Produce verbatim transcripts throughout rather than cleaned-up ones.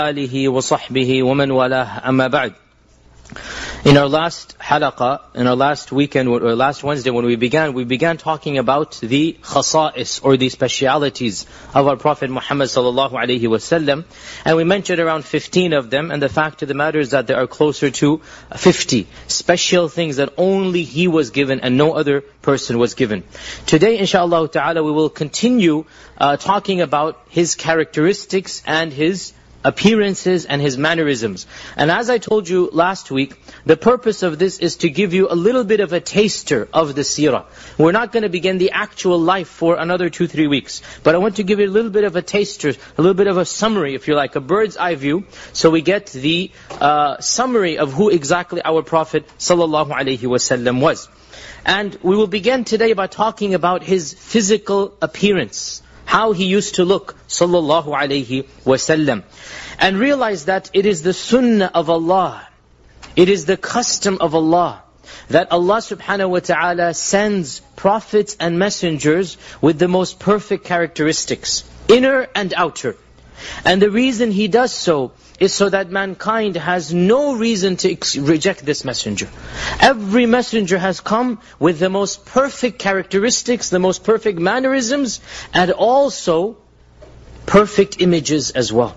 آله وصحبه ومن والاه أما بعد. In our last halaqah, in our last weekend, or last Wednesday when we began, we began talking about the khasa'is, or the specialities of our Prophet Muhammad sallallahu alayhi wasallam. And we mentioned around fifteen of them, and the fact of the matter is that there are closer to fifty special things that only he was given and no other person was given. Today, inshaAllah ta'ala, we will continue uh, talking about his characteristics and his appearances and his mannerisms. And as I told you last week, the purpose of this is to give you a little bit of a taster of the seerah. We're not going to begin the actual life for another two, three weeks. But I want to give you a little bit of a taster, a little bit of a summary, if you like, a bird's eye view, so we get the uh, summary of who exactly our Prophet sallallahu alaihi wasallam was. And we will begin today by talking about his physical appearance, how he used to look, sallallahu alayhi wasallam. And realize that it is the sunnah of Allah, it is the custom of Allah, that Allah subhanahu wa ta'ala sends prophets and messengers with the most perfect characteristics, inner and outer. And the reason He does so is so that mankind has no reason to ex- reject this messenger. Every messenger has come with the most perfect characteristics, the most perfect mannerisms, and also perfect images as well.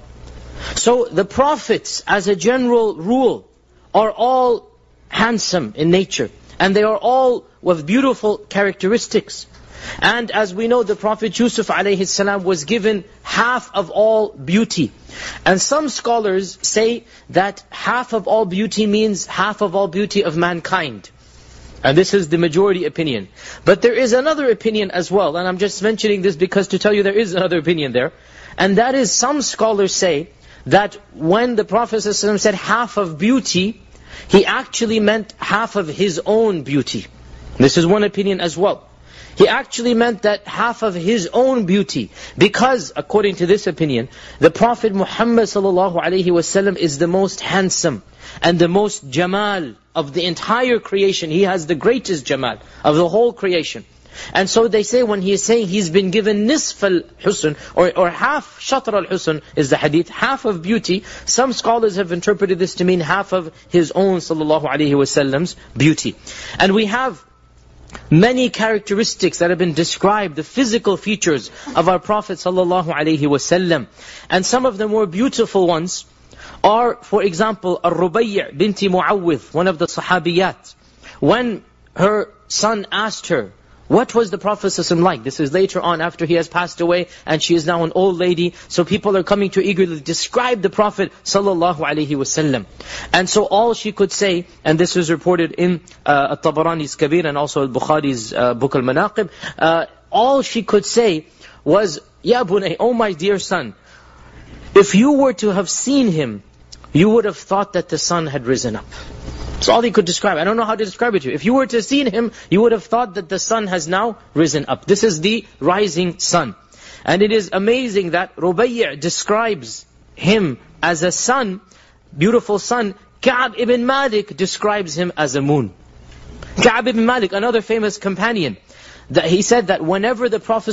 So the prophets, as a general rule, are all handsome in nature, and they are all with beautiful characteristics. And as we know, the Prophet Yusuf alayhi salam was given half of all beauty. And some scholars say that half of all beauty means half of all beauty of mankind. And this is the majority opinion. But there is another opinion as well, and I'm just mentioning this because to tell you there is another opinion there. And that is, some scholars say that when the Prophet ﷺ said half of beauty, he actually meant half of his own beauty. This is one opinion as well. He actually meant that half of his own beauty, because according to this opinion, the Prophet Muhammad sallallahu alaihi wasallam is the most handsome and the most jamal of the entire creation. He has the greatest jamal of the whole creation. And so they say, when he is saying he's been given nisf al-husn, or, or half shatr al-husn is the hadith, half of beauty, some scholars have interpreted this to mean half of his own sallallahu alaihi wasallam's beauty. And we have many characteristics that have been described, the physical features of our Prophet sallallahu alaihi wasallam. And some of the more beautiful ones are, for example, Ar-Rubayy binti Muawwidh, one of the Sahabiyat. When her son asked her, what was the Prophet ﷺ like? This is later on after he has passed away and she is now an old lady. So people are coming to eagerly describe the Prophet ﷺ. And so all she could say, and this is reported in uh, At-Tabarani's Kabir and also Al-Bukhari's uh, Book Al-Manaqib, uh, all she could say was, Ya bunay, oh my dear son, if you were to have seen him, you would have thought that the sun had risen up. That's all he could describe. I don't know how to describe it to you. If you were to have seen him, you would have thought that the sun has now risen up. This is the rising sun. And it is amazing that Rubayy describes him as a sun, beautiful sun. Ka'b ibn Malik describes him as a moon. Ka'b ibn Malik, another famous companion, that he said that whenever the Prophet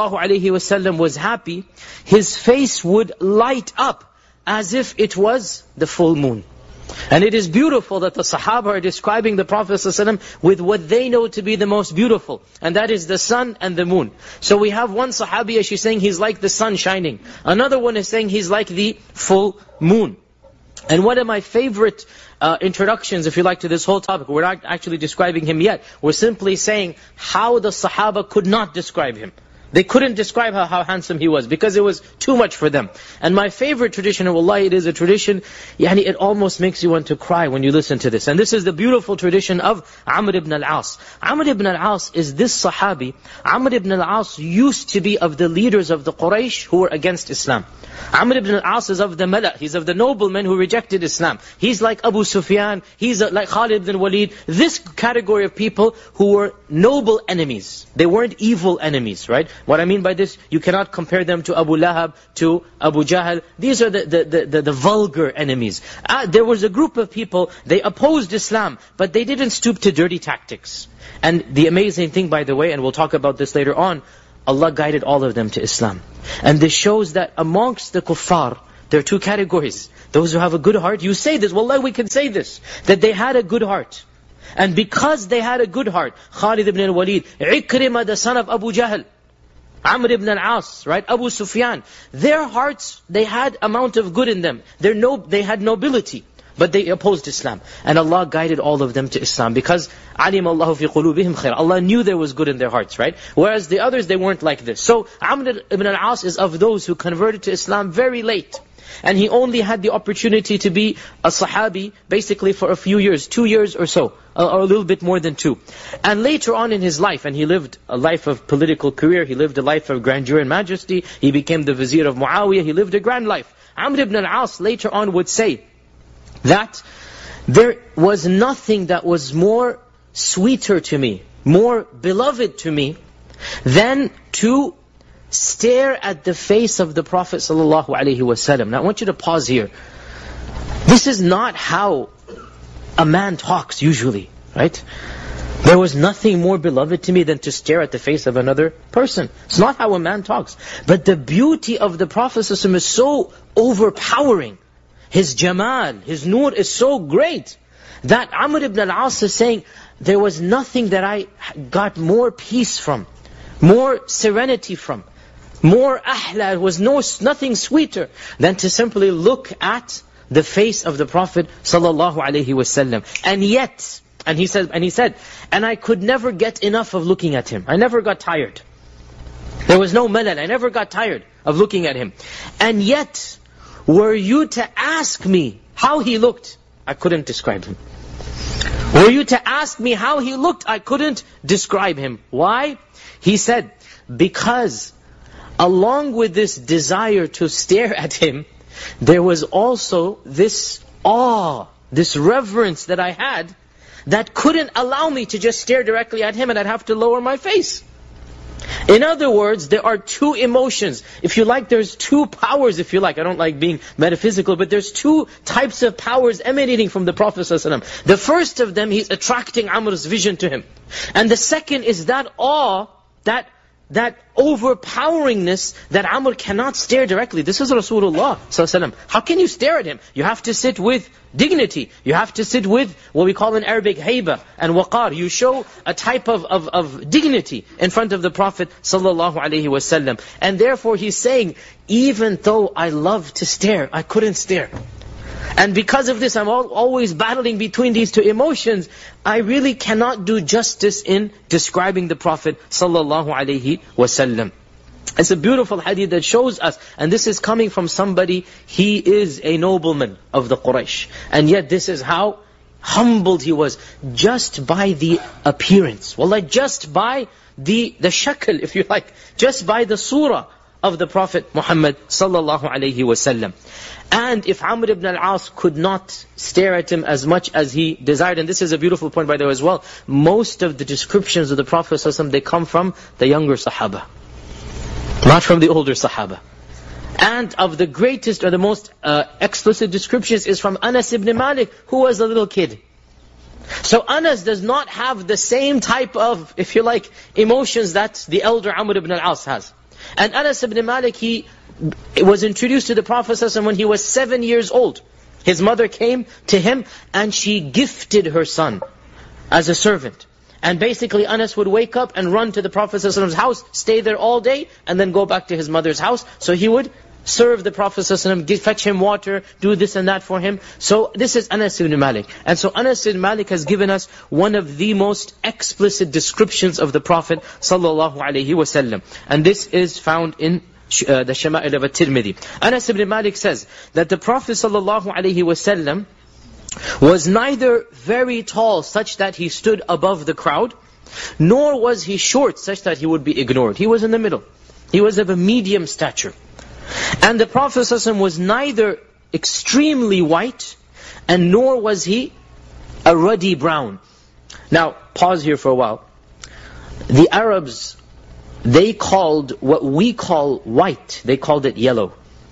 ﷺ was happy, his face would light up as if it was the full moon. And it is beautiful that the Sahaba are describing the Prophet ﷺ with what they know to be the most beautiful. And that is the sun and the moon. So we have one Sahabiya, she's saying he's like the sun shining. Another one is saying he's like the full moon. And one of my favorite uh, introductions, if you like, to this whole topic, we're not actually describing him yet. We're simply saying how the Sahaba could not describe him. They couldn't describe how, how handsome he was, because it was too much for them. And my favorite tradition, wallahi, it is a tradition, yani it almost makes you want to cry when you listen to this. And this is the beautiful tradition of Amr ibn al-As. Amr ibn al-As is this Sahabi. Amr ibn al-As used to be of the leaders of the Quraysh who were against Islam. Amr ibn al-As is of the Mala', he's of the noblemen who rejected Islam. He's like Abu Sufyan, he's like Khalid ibn Walid. This category of people who were noble enemies. They weren't evil enemies, right? What I mean by this, you cannot compare them to Abu Lahab, to Abu Jahl. These are the, the, the, the, the vulgar enemies. Uh, there was a group of people, they opposed Islam, but they didn't stoop to dirty tactics. And the amazing thing, by the way, and we'll talk about this later on, Allah guided all of them to Islam. And this shows that amongst the kuffar, There are two categories. Those who have a good heart, you say this, wallahi we can say this, that they had a good heart. And because they had a good heart, Khalid ibn al-Walid, Ikrimah, the son of Abu Jahl, Amr ibn al-As, right, Abu Sufyan, their hearts, they had amount of good in them. They're no, they had nobility, but they opposed Islam. And Allah guided all of them to Islam because alim Allahu fi qulubihim khair. Allah knew there was good in their hearts, right? Whereas the others, they weren't like this. So Amr ibn al-As is of those who converted to Islam very late. And he only had the opportunity to be a Sahabi basically for a few years, two years or so, or a little bit more than two. And later on in his life, and he lived a life of political career, he lived a life of grandeur and majesty, he became the vizier of Muawiyah, he lived a grand life. Amr ibn al-As later on would say that there was nothing that was more sweeter to me, more beloved to me, than to stare at the face of the Prophet ﷺ. Now I want you to pause here. This is not how a man talks usually, right? There was nothing more beloved to me than to stare at the face of another person. It's not how a man talks. But the beauty of the Prophet ﷺ is so overpowering. His jamal, his nur is so great that Amr ibn al-As is saying, there was nothing that I got more peace from, more serenity from, more ahla, was no, nothing sweeter than to simply look at the face of the Prophet sallallahu alaihi wasallam. And yet, and he said, and he said, and I could never get enough of looking at him. I never got tired. There was no malal. I never got tired of looking at him. And yet, were you to ask me how he looked, I couldn't describe him. Were you to ask me how he looked, I couldn't describe him. Why? He said, because along with this desire to stare at him, there was also this awe, this reverence that I had that couldn't allow me to just stare directly at him, and I'd have to lower my face. In other words, there are two emotions. If you like, there's two powers, if you like. I don't like being metaphysical, but there's two types of powers emanating from the Prophet ﷺ. The first of them, he's attracting Amr's vision to him. And the second is that awe, that that overpoweringness that Amr cannot stare directly. This is Rasulullah ﷺ. How can you stare at him? You have to sit with dignity. You have to sit with what we call in Arabic hayba and waqar. You show a type of, of, of dignity in front of the Prophet ﷺ. And therefore he's saying, even though I love to stare, I couldn't stare. And because of this, I'm all, always battling between these two emotions. I really cannot do justice in describing the Prophet sallallahu alaihi wasallam. It's a beautiful hadith that shows us, and this is coming from somebody, he is a nobleman of the Quraysh. And yet this is how humbled he was, just by the appearance. Wallah, just by the, the shakl, if you like, just by the surah of the Prophet Muhammad sallallahu alaihi wasallam. And if Amr ibn al-As could not stare at him as much as he desired, and this is a beautiful point by the way as well, most of the descriptions of the Prophet sallallahu alaihi wasallam, they come from the younger Sahaba, not from the older Sahaba. And of the greatest or the most uh, explicit descriptions is from Anas ibn Malik, who was a little kid. So Anas does not have the same type of, if you like, emotions that the elder Amr ibn al-As has. And Anas ibn Malik, he was introduced to the Prophet ﷺ when he was seven years old. His mother came to him and she gifted her son as a servant. And basically Anas would wake up and run to the Prophet ﷺ's house, stay there all day, and then go back to his mother's house. So he would serve the Prophet ﷺ, fetch him water, do this and that for him. So this is Anas ibn Malik. And so Anas ibn Malik has given us one of the most explicit descriptions of the Prophet sallallahu alaihi wasallam. And this is found in uh, the Shama'il of At-Tirmidhi. Anas ibn Malik says that the Prophet sallallahu alaihi wasallam was neither very tall such that he stood above the crowd, nor was he short such that he would be ignored. He was in the middle. He was of a medium stature. And the Prophet ﷺ was neither extremely white, and nor was he a ruddy brown. Now, pause here for a while. The Arabs, they called what we call white, they called it yellow.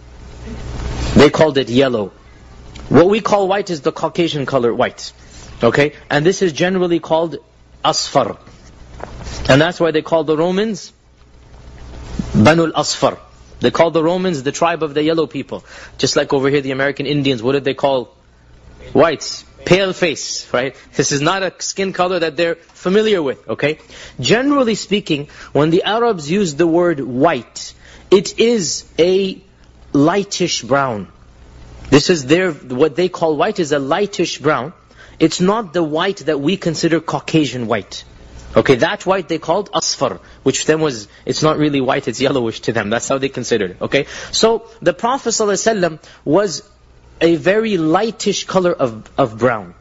They called it yellow. What we call white is the Caucasian color white. Okay? And this is generally called asfar. And that's why they call the Romans Banu al-Asfar. They called the Romans the tribe of the yellow people. Just like over here the American Indians, what did they call whites? Pale face, right? This is not a skin color that they're familiar with, okay? Generally speaking, when the Arabs use the word white, it is a lightish brown. This is their, what they call white is a lightish brown. It's not the white that we consider Caucasian white. Okay, that white they called asfar, which then was, it's not really white, it's yellowish to them. That's how they considered it, okay? So, the Prophet ﷺ was a very lightish color of, of brown.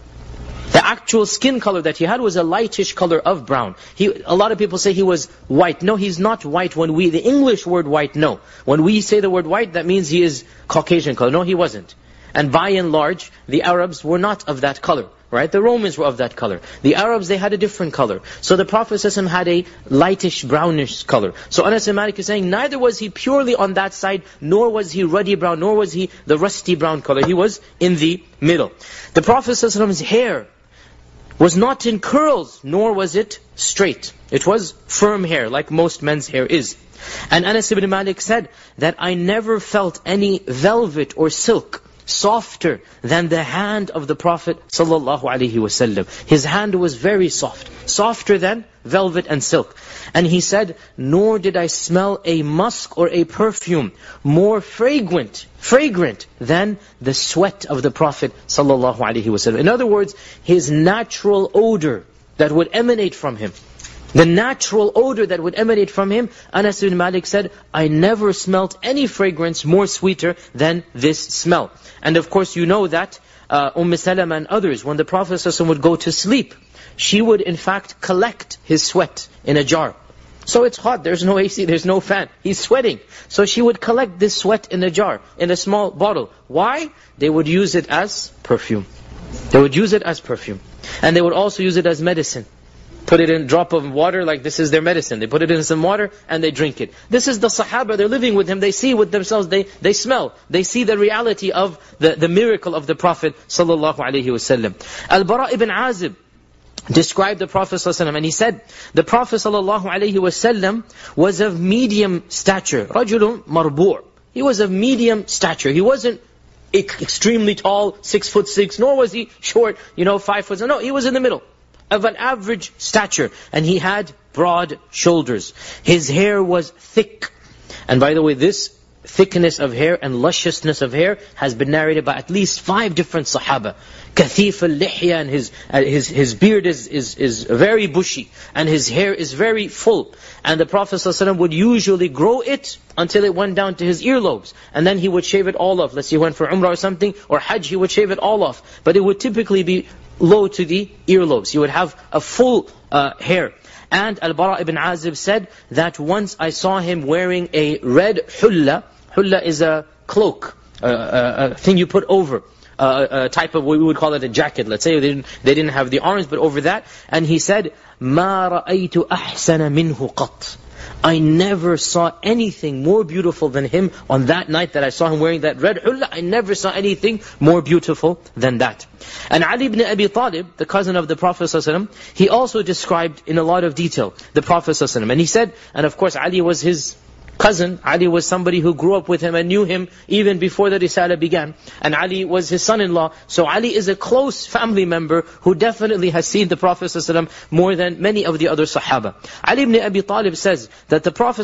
The actual skin color that he had was a lightish color of brown. He, a lot of people say he was white. No, he's not white when we, the English word white, no. When we say the word white, that means he is Caucasian color. No, he wasn't. And by and large, the Arabs were not of that color. Right? The Romans were of that color. The Arabs, they had a different color. So the Prophet ﷺ had a lightish brownish color. So Anas ibn Malik is saying, neither was he purely on that side, nor was he ruddy brown, nor was he the rusty brown color. He was in the middle. The Prophet ﷺ's hair was not in curls, nor was it straight. It was firm hair, like most men's hair is. And Anas ibn Malik said that I never felt any velvet or silk softer than the hand of the Prophet sallallahu alaihi wasallam. His hand was very soft, softer than velvet and silk. And he said, nor did I smell a musk or a perfume more fragrant, fragrant than the sweat of the Prophet sallallahu alaihi wasallam. In other words, his natural odor that would emanate from him. The natural odor that would emanate from him, Anas ibn Malik said, I never smelt any fragrance more sweeter than this smell. And of course you know that uh, Umm Salama and others, when the Prophet ﷺ would go to sleep, she would in fact collect his sweat in a jar. So it's hot, there's no A C, there's no fan. He's sweating. So she would collect this sweat in a jar, in a small bottle. Why? They would use it as perfume. They would use it as perfume. And they would also use it as medicine. Put it in a drop of water, like this is their medicine. They put it in some water and they drink it. This is the Sahaba, they're living with him. They see with themselves, they, they smell. They see the reality of the, the miracle of the Prophet sallallahu alaihi wasallam. Al-Bara ibn Azib described the Prophet sallallahu alaihi wasallam, and he said, the Prophet sallallahu alaihi wasallam was of medium stature. Rajulun marbu'. He was of medium stature. He wasn't extremely tall, six foot six, nor was he short, you know, five foot. No, he was in the middle, of an average stature. And he had broad shoulders. His hair was thick. And by the way, this thickness of hair and lusciousness of hair has been narrated by at least five different Sahaba. Kathif al-lihya, and his, uh, his, his beard is, is, is very bushy. And his hair is very full. And the Prophet ﷺ would usually grow it until it went down to his earlobes. And then he would shave it all off. Let's say he went for Umrah or something, or Hajj, he would shave it all off. But it would typically be low to the earlobes. He would have a full uh, hair. And Al-Bara ibn Azib said that once I saw him wearing a red hulla. Hulla is a cloak, a, a, a thing you put over. Uh, a type of, we would call it a jacket. Let's say they didn't, they didn't have the arms, but over that. And he said, مَا رَأَيْتُ أَحْسَنَ مِنْهُ قَطْ. I never saw anything more beautiful than him on that night that I saw him wearing that red hulla. I never saw anything more beautiful than that. And Ali ibn Abi Talib, the cousin of the Prophet ﷺ, he also described in a lot of detail the Prophet ﷺ. And he said, and of course Ali was his cousin. Ali was somebody who grew up with him and knew him even before the Risala began. And Ali was his son-in-law. So Ali is a close family member who definitely has seen the Prophet ﷺ more than many of the other Sahaba. Ali ibn Abi Talib says that the Prophet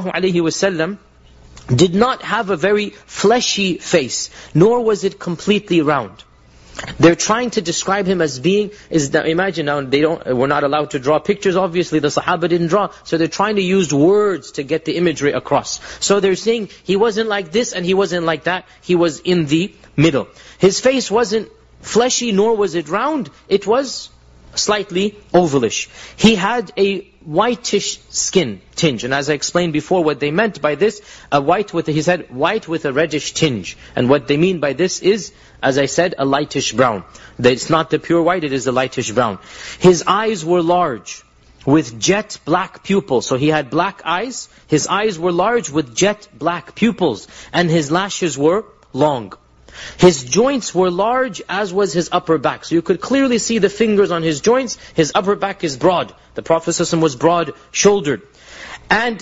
ﷺ did not have a very fleshy face, nor was it completely round. They're trying to describe him as being, is that, imagine now, they don't, we're not allowed to draw pictures, obviously, the Sahaba didn't draw, so they're trying to use words to get the imagery across. So they're saying, he wasn't like this and he wasn't like that, he was in the middle. His face wasn't fleshy, nor was it round, it was slightly ovalish. He had a whitish skin tinge, and as I explained before what they meant by this, a white with, a, he said, white with a reddish tinge. And what they mean by this is, as I said, a lightish brown. It's not the pure white, it is the lightish brown. His eyes were large, with jet black pupils. So he had black eyes, his eyes were large with jet black pupils, and his lashes were long. His joints were large, as was his upper back. So you could clearly see the fingers on his joints. His upper back is broad. The Prophet ﷺ was broad-shouldered. And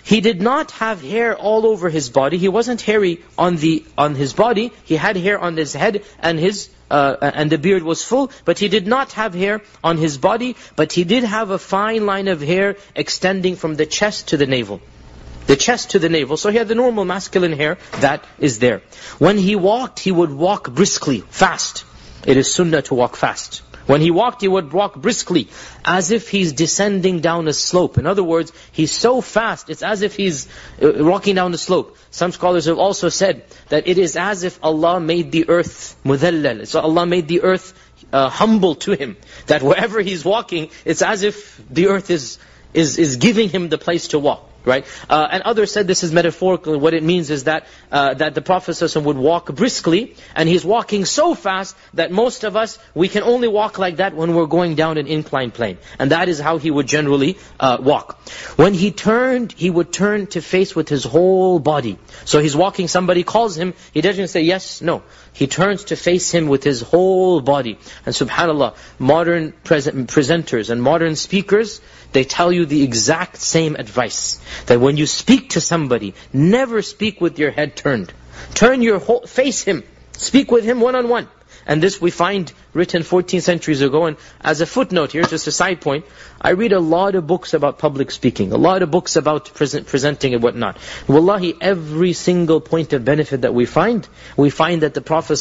He did not have hair all over his body. He wasn't hairy on the on his body. He had hair on his head, and his uh, and the beard was full. But he did not have hair on his body. But he did have a fine line of hair extending from the chest to the navel. The chest to the navel. So he had the normal masculine hair that is there. When he walked, he would walk briskly, fast. It is sunnah to walk fast. When he walked, he would walk briskly, as if he's descending down a slope. In other words, he's so fast, it's as if he's walking down the slope. Some scholars have also said that it is as if Allah made the earth mudallal. So Allah made the earth uh, humble to him. That wherever he's walking, it's as if the earth is is is giving him the place to walk. Right? Uh, and others said this is metaphorical. What it means is that uh, that the Prophet ﷺ would walk briskly, and he's walking so fast that most of us, we can only walk like that when we're going down an inclined plane. And that is how he would generally uh, walk. When he turned, he would turn to face with his whole body. So he's walking, somebody calls him, he doesn't say yes, no. He turns to face him with his whole body. And subhanAllah, modern present, presenters and modern speakers, they tell you the exact same advice. That when you speak to somebody, never speak with your head turned. Turn your whole, face him. Speak with him one-on-one. And this we find written fourteen centuries ago. And as a footnote here, just a side point, I read a lot of books about public speaking. A lot of books about present, presenting and whatnot. Wallahi, every single point of benefit that we find, we find that the Prophet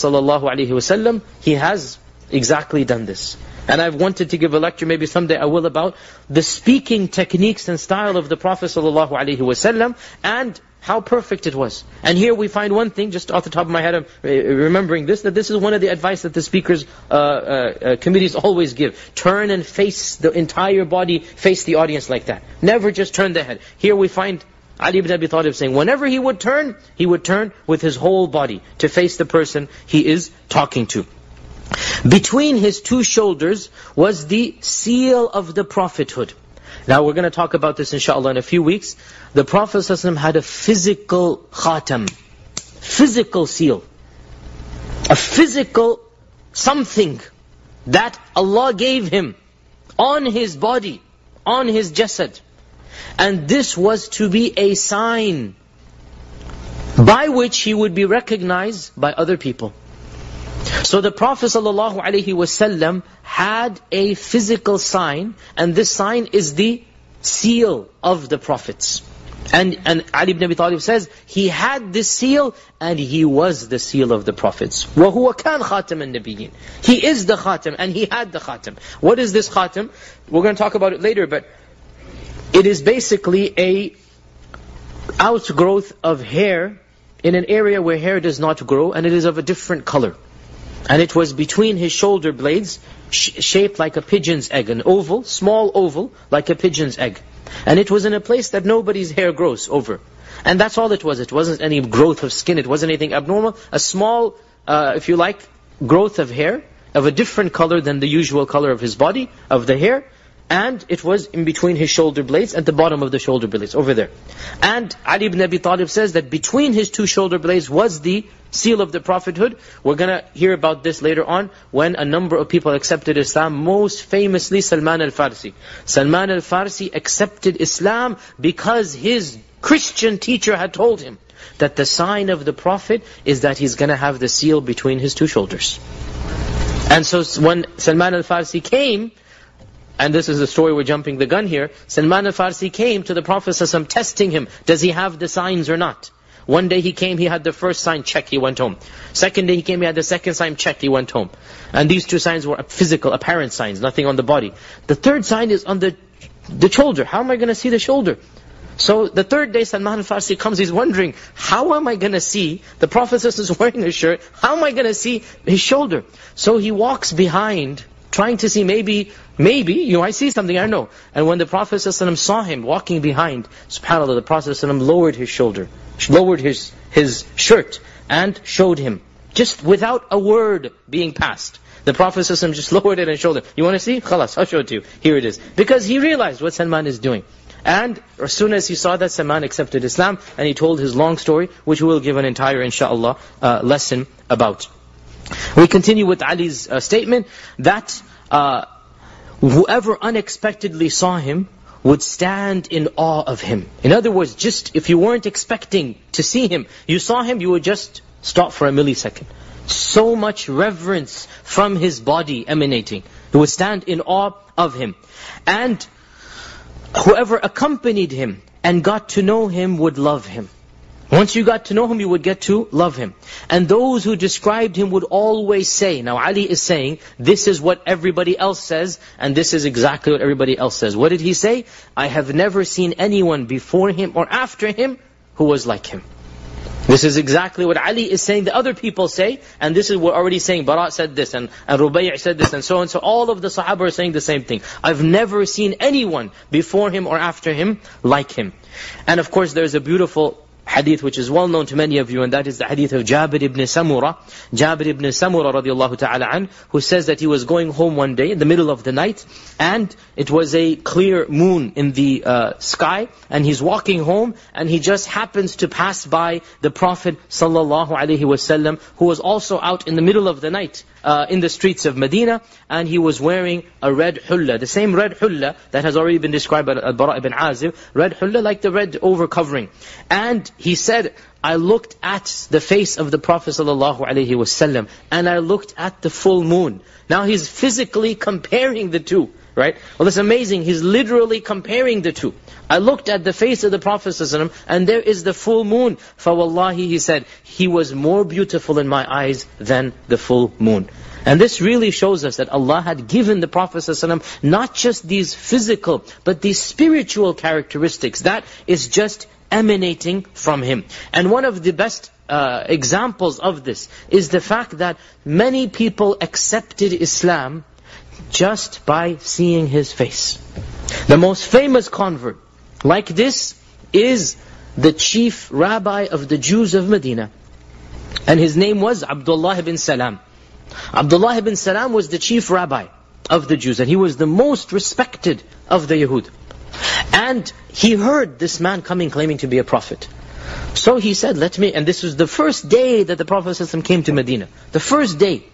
ﷺ, he has exactly done this. And I've wanted to give a lecture, maybe someday I will, about the speaking techniques and style of the Prophet ﷺ and how perfect it was. And here we find one thing, just off the top of my head, I'm remembering this, that this is one of the advice that the speakers' uh, uh, committees always give. Turn and face the entire body, face the audience like that. Never just turn the head. Here we find Ali ibn Abi Talib saying, whenever he would turn, he would turn with his whole body to face the person he is talking to. Between his two shoulders was the seal of the prophethood. Now we're going to talk about this inshallah in a few weeks. The Prophet ﷺ had a physical khatam, physical seal, a physical something that Allah gave him on his body, on his jasad. And this was to be a sign by which he would be recognized by other people. So the Prophet ﷺ had a physical sign, and this sign is the seal of the prophets. And, and Ali ibn Abi Talib says, he had this seal, and he was the seal of the prophets. وَهُوَ كَانْ خَاتَمَ النَّبِيِّينَ. He is the khatam, and he had the khatam. What is this khatam? We're going to talk about it later, but it is basically a outgrowth of hair in an area where hair does not grow, and it is of a different color. And it was between his shoulder blades, sh- shaped like a pigeon's egg, an oval, small oval, like a pigeon's egg. And it was in a place that nobody's hair grows over. And that's all it was. It wasn't any growth of skin, it wasn't anything abnormal. A small, uh, if you like, growth of hair, of a different color than the usual color of his body, of the hair. And it was in between his shoulder blades, at the bottom of the shoulder blades, over there. And Ali ibn Abi Talib says that between his two shoulder blades was the seal of the prophethood. We're going to hear about this later on, when a number of people accepted Islam, most famously Salman al-Farsi. Salman al-Farsi accepted Islam because his Christian teacher had told him that the sign of the Prophet is that he's going to have the seal between his two shoulders. And so when Salman al-Farsi came, and this is the story, we're jumping the gun here, Salman al-Farsi came to the Prophet ﷺ testing him, does he have the signs or not? One day he came, he had the first sign, check, he went home. Second day he came, he had the second sign, check, he went home. And these two signs were physical, apparent signs, nothing on the body. The third sign is on the, the shoulder. How am I going to see the shoulder? So the third day Salman al-Farsi comes, he's wondering, how am I going to see, the Prophet is wearing a shirt, how am I going to see his shoulder? So he walks behind, trying to see, maybe, maybe, you know, I see something, I know. And when the Prophet ﷺ saw him walking behind, subhanAllah, the Prophet ﷺ lowered his shoulder, lowered his, his shirt, and showed him, just without a word being passed. The Prophet ﷺ just lowered it and showed him. You want to see? Khalas, I'll show it to you. Here it is. Because he realized what Salman is doing. And as soon as he saw that, Salman accepted Islam, and he told his long story, which we will give an entire, inshaAllah, uh, lesson about. We continue with Ali's uh, statement that uh, whoever unexpectedly saw him would stand in awe of him. In other words, just if you weren't expecting to see him, you saw him, you would just stop for a millisecond. So much reverence from his body emanating. He would stand in awe of him. And whoever accompanied him and got to know him would love him. Once you got to know him, you would get to love him. And those who described him would always say, now Ali is saying, this is what everybody else says, and this is exactly what everybody else says. What did he say? I have never seen anyone before him or after him who was like him. This is exactly what Ali is saying, the other people say, and this is what we're already saying. Bara said this, and, and Rubai' said this, and so on. So all of the Sahaba are saying the same thing. I've never seen anyone before him or after him like him. And of course there's a beautiful hadith which is well known to many of you, and that is the hadith of Jabir ibn Samura. Jabir ibn Samura radiallahu ta'ala an, who says that he was going home one day in the middle of the night, and it was a clear moon in the uh, sky, and he's walking home, and he just happens to pass by the Prophet sallallahu alaihi wasallam, who was also out in the middle of the night uh, in the streets of Medina, and he was wearing a red hulla, the same red hulla that has already been described by Al-Bara ibn Azib, red hulla like the red overcovering. And he said, I looked at the face of the Prophet ﷺ, and I looked at the full moon. Now he's physically comparing the two, right? Well, it's amazing. He's literally comparing the two. I looked at the face of the Prophet ﷺ, and there is the full moon. فَوَاللَّهِ, he said, he was more beautiful in my eyes than the full moon. And this really shows us that Allah had given the Prophet ﷺ not just these physical, but these spiritual characteristics. That is just emanating from him. And one of the best uh, examples of this is the fact that many people accepted Islam just by seeing his face. The most famous convert like this is the chief rabbi of the Jews of Medina. And his name was Abdullah ibn Salam. Abdullah ibn Salam was the chief rabbi of the Jews, and he was the most respected of the Yahud. And he heard this man coming claiming to be a prophet. So he said, let me, and this was the first day that the Prophet ﷺ came to Medina. The first day.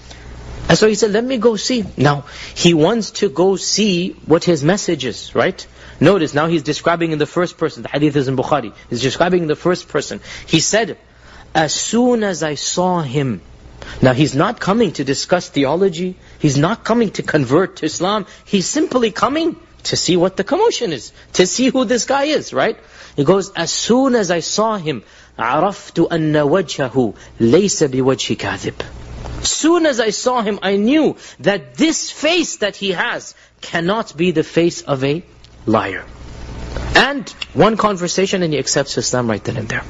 And so he said, let me go see. Now, he wants to go see what his message is, right? Notice, now he's describing in the first person. The hadith is in Bukhari. He's describing in the first person. He said, as soon as I saw him. Now he's not coming to discuss theology. He's not coming to convert to Islam. He's simply coming to see what the commotion is, to see who this guy is, right? He goes, as soon as I saw him, عرفت أن وجهه ليس بوجه كاذب. Soon as I saw him, I knew that this face that he has cannot be the face of a liar. And one conversation and he accepts Islam right then and there.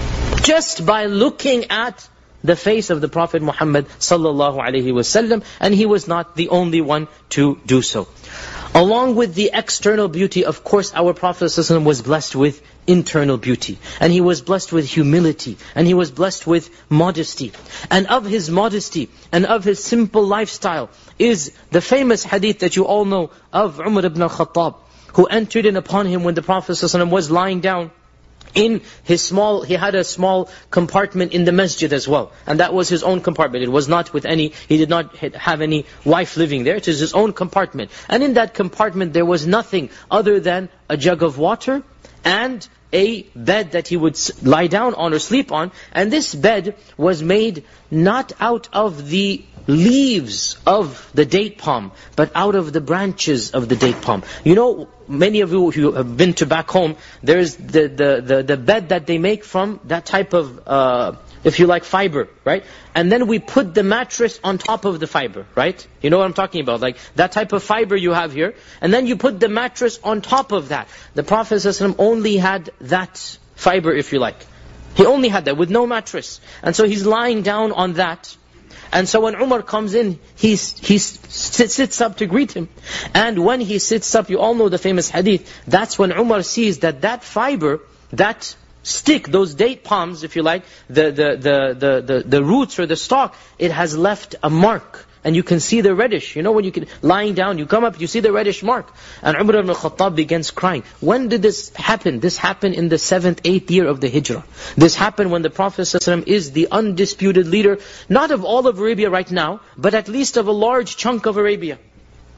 Just by looking at the face of the Prophet Muhammad sallallahu alaihi wasallam, and he was not the only one to do so. Along with the external beauty, of course, our Prophet ﷺ was blessed with internal beauty. And he was blessed with humility. And he was blessed with modesty. And of his modesty and of his simple lifestyle is the famous hadith that you all know of Umar ibn al-Khattab, who entered in upon him when the Prophet ﷺ was lying down. In his small, he had a small compartment in the masjid as well. And that was his own compartment. It was not with any, he did not have any wife living there. It was his own compartment. And in that compartment there was nothing other than a jug of water and a bed that he would lie down on or sleep on. And this bed was made not out of the leaves of the date palm, but out of the branches of the date palm. You know, many of you who have been to back home, there's the, the, the, the bed that they make from that type of, uh, if you like, fiber, right? And then we put the mattress on top of the fiber, right? You know what I'm talking about? Like that type of fiber you have here. And then you put the mattress on top of that. The Prophet ﷺ only had that fiber, if you like. He only had that with no mattress. And so he's lying down on that. And so when Umar comes in, he, he sits, sits up to greet him. And when he sits up, you all know the famous hadith, that's when Umar sees that that fiber, that stick, those date palms, if you like, the, the, the, the, the, the roots or the stalk, it has left a mark. And you can see the reddish. You know when you can, lying down, you come up, you see the reddish mark. And Umar ibn al-Khattab begins crying. When did this happen? This happened in the seventh, eighth year of the Hijrah. This happened when the Prophet ﷺ is the undisputed leader, not of all of Arabia right now, but at least of a large chunk of Arabia.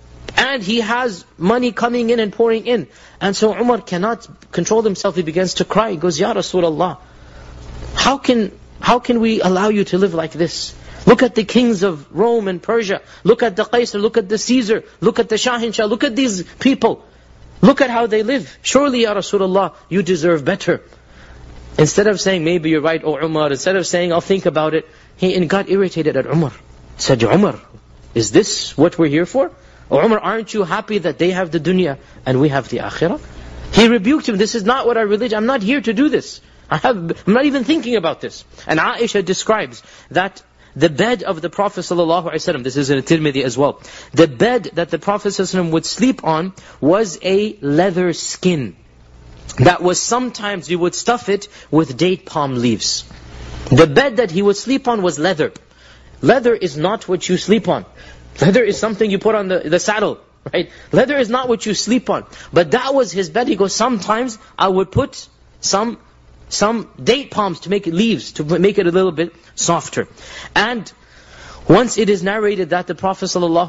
And he has money coming in and pouring in. And so Umar cannot control himself. He begins to cry. He goes, Ya Rasulullah, how can, how can we allow you to live like this? Look at the kings of Rome and Persia. Look at the Qaisar. Look at the Caesar. Look at the Shahinshah. Look at these people. Look at how they live. Surely, Ya Rasulullah, you deserve better. Instead of saying, maybe you're right, O Umar, instead of saying, I'll think about it, he got irritated at Umar. He said, Umar, is this what we're here for? O Umar, aren't you happy that they have the dunya and we have the akhirah? He rebuked him, this is not what our religion, I'm not here to do this. I have, I'm not even thinking about this. And Aisha describes that the bed of the Prophet ﷺ, this is in Tirmidhi as well, the bed that the Prophet ﷺ would sleep on was a leather skin. That was sometimes you would stuff it with date palm leaves. The bed that he would sleep on was leather. Leather is not what you sleep on. Leather is something you put on the, the saddle, right? Leather is not what you sleep on. But that was his bed. He goes, sometimes I would put some some date palms to make it leaves, to make it a little bit softer. And once it is narrated that the Prophet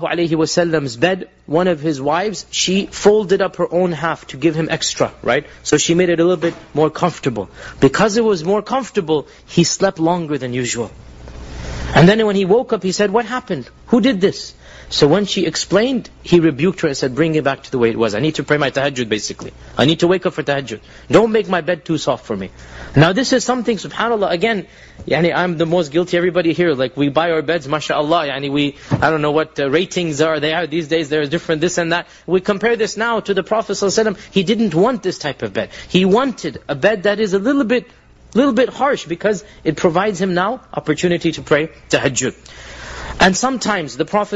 ﷺ's bed, one of his wives, she folded up her own half to give him extra, right? So she made it a little bit more comfortable. Because it was more comfortable, he slept longer than usual. And then when he woke up, he said, what happened? Who did this? So when she explained, he rebuked her and said, bring it back to the way it was. I need to pray my tahajjud basically. I need to wake up for tahajjud. Don't make my bed too soft for me. Now this is something, subhanAllah, again, yani I'm the most guilty, everybody here, like we buy our beds, mashallah, yani we, I don't know what uh, ratings are, they are these days, there's different this and that. We compare this now to the Prophet ﷺ, he didn't want this type of bed. He wanted a bed that is a little bit, little bit harsh because it provides him now opportunity to pray tahajjud. And sometimes the Prophet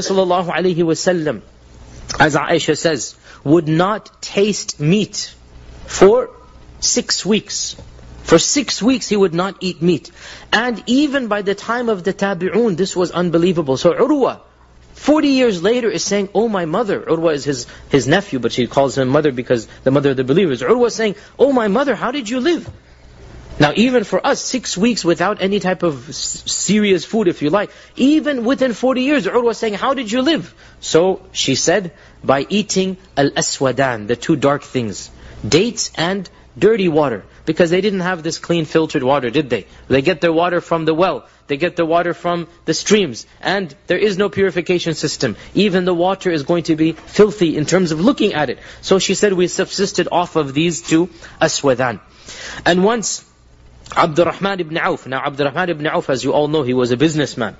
ﷺ, as Aisha says, would not taste meat for six weeks. For six weeks he would not eat meat. And even by the time of the Tabi'un, this was unbelievable. So Urwa, forty years later, is saying, oh my mother. Urwa is his, his nephew, but she calls him mother because the mother of the believers. Urwa is saying, oh my mother, how did you live? Now even for us, six weeks without any type of serious food, if you like, even within forty years, Urwa was saying, how did you live? So she said, by eating al-aswadan, the two dark things, dates and dirty water. Because they didn't have this clean filtered water, did they? They get their water from the well, they get their water from the streams, and there is no purification system. Even the water is going to be filthy in terms of looking at it. So she said, we subsisted off of these two aswadan. And once, Abdurrahman ibn Auf. Now Abdurrahman ibn Auf, as you all know, he was a businessman.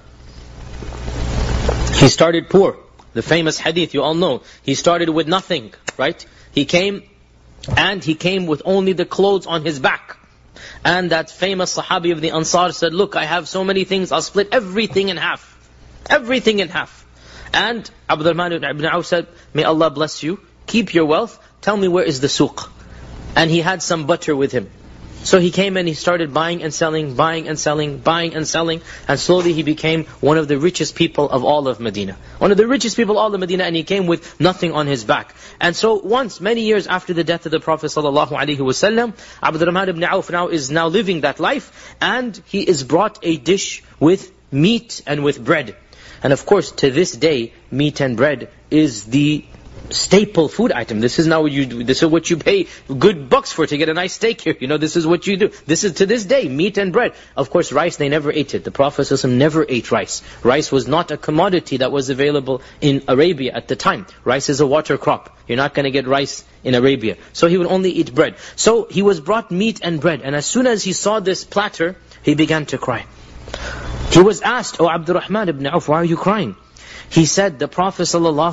He started poor. The famous hadith, you all know. He started with nothing, right? He came, and he came with only the clothes on his back. And that famous Sahabi of the Ansar said, look, I have so many things, I'll split everything in half. Everything in half. And Abdurrahman ibn Auf said, may Allah bless you, keep your wealth, tell me where is the suq. And he had some butter with him. So he came and he started buying and selling, buying and selling, buying and selling, and slowly he became one of the richest people of all of Medina. One of the richest people of all of Medina, and he came with nothing on his back. And so once, many years after the death of the Prophet ﷺ, Abdurrahman ibn Auf now is now living that life, and he is brought a dish with meat and with bread. And of course, to this day, meat and bread is the staple food item. This is now what you do. This is what you pay good bucks for to get a nice steak here. You know, this is what you do. This is to this day, meat and bread. Of course, rice, they never ate it. The Prophet ﷺ never ate rice. Rice was not a commodity that was available in Arabia at the time. Rice is a water crop. You're not going to get rice in Arabia. So he would only eat bread. So he was brought meat and bread. And as soon as he saw this platter, he began to cry. He was asked, oh Abdurrahman ibn Auf, why are you crying? He said, the Prophet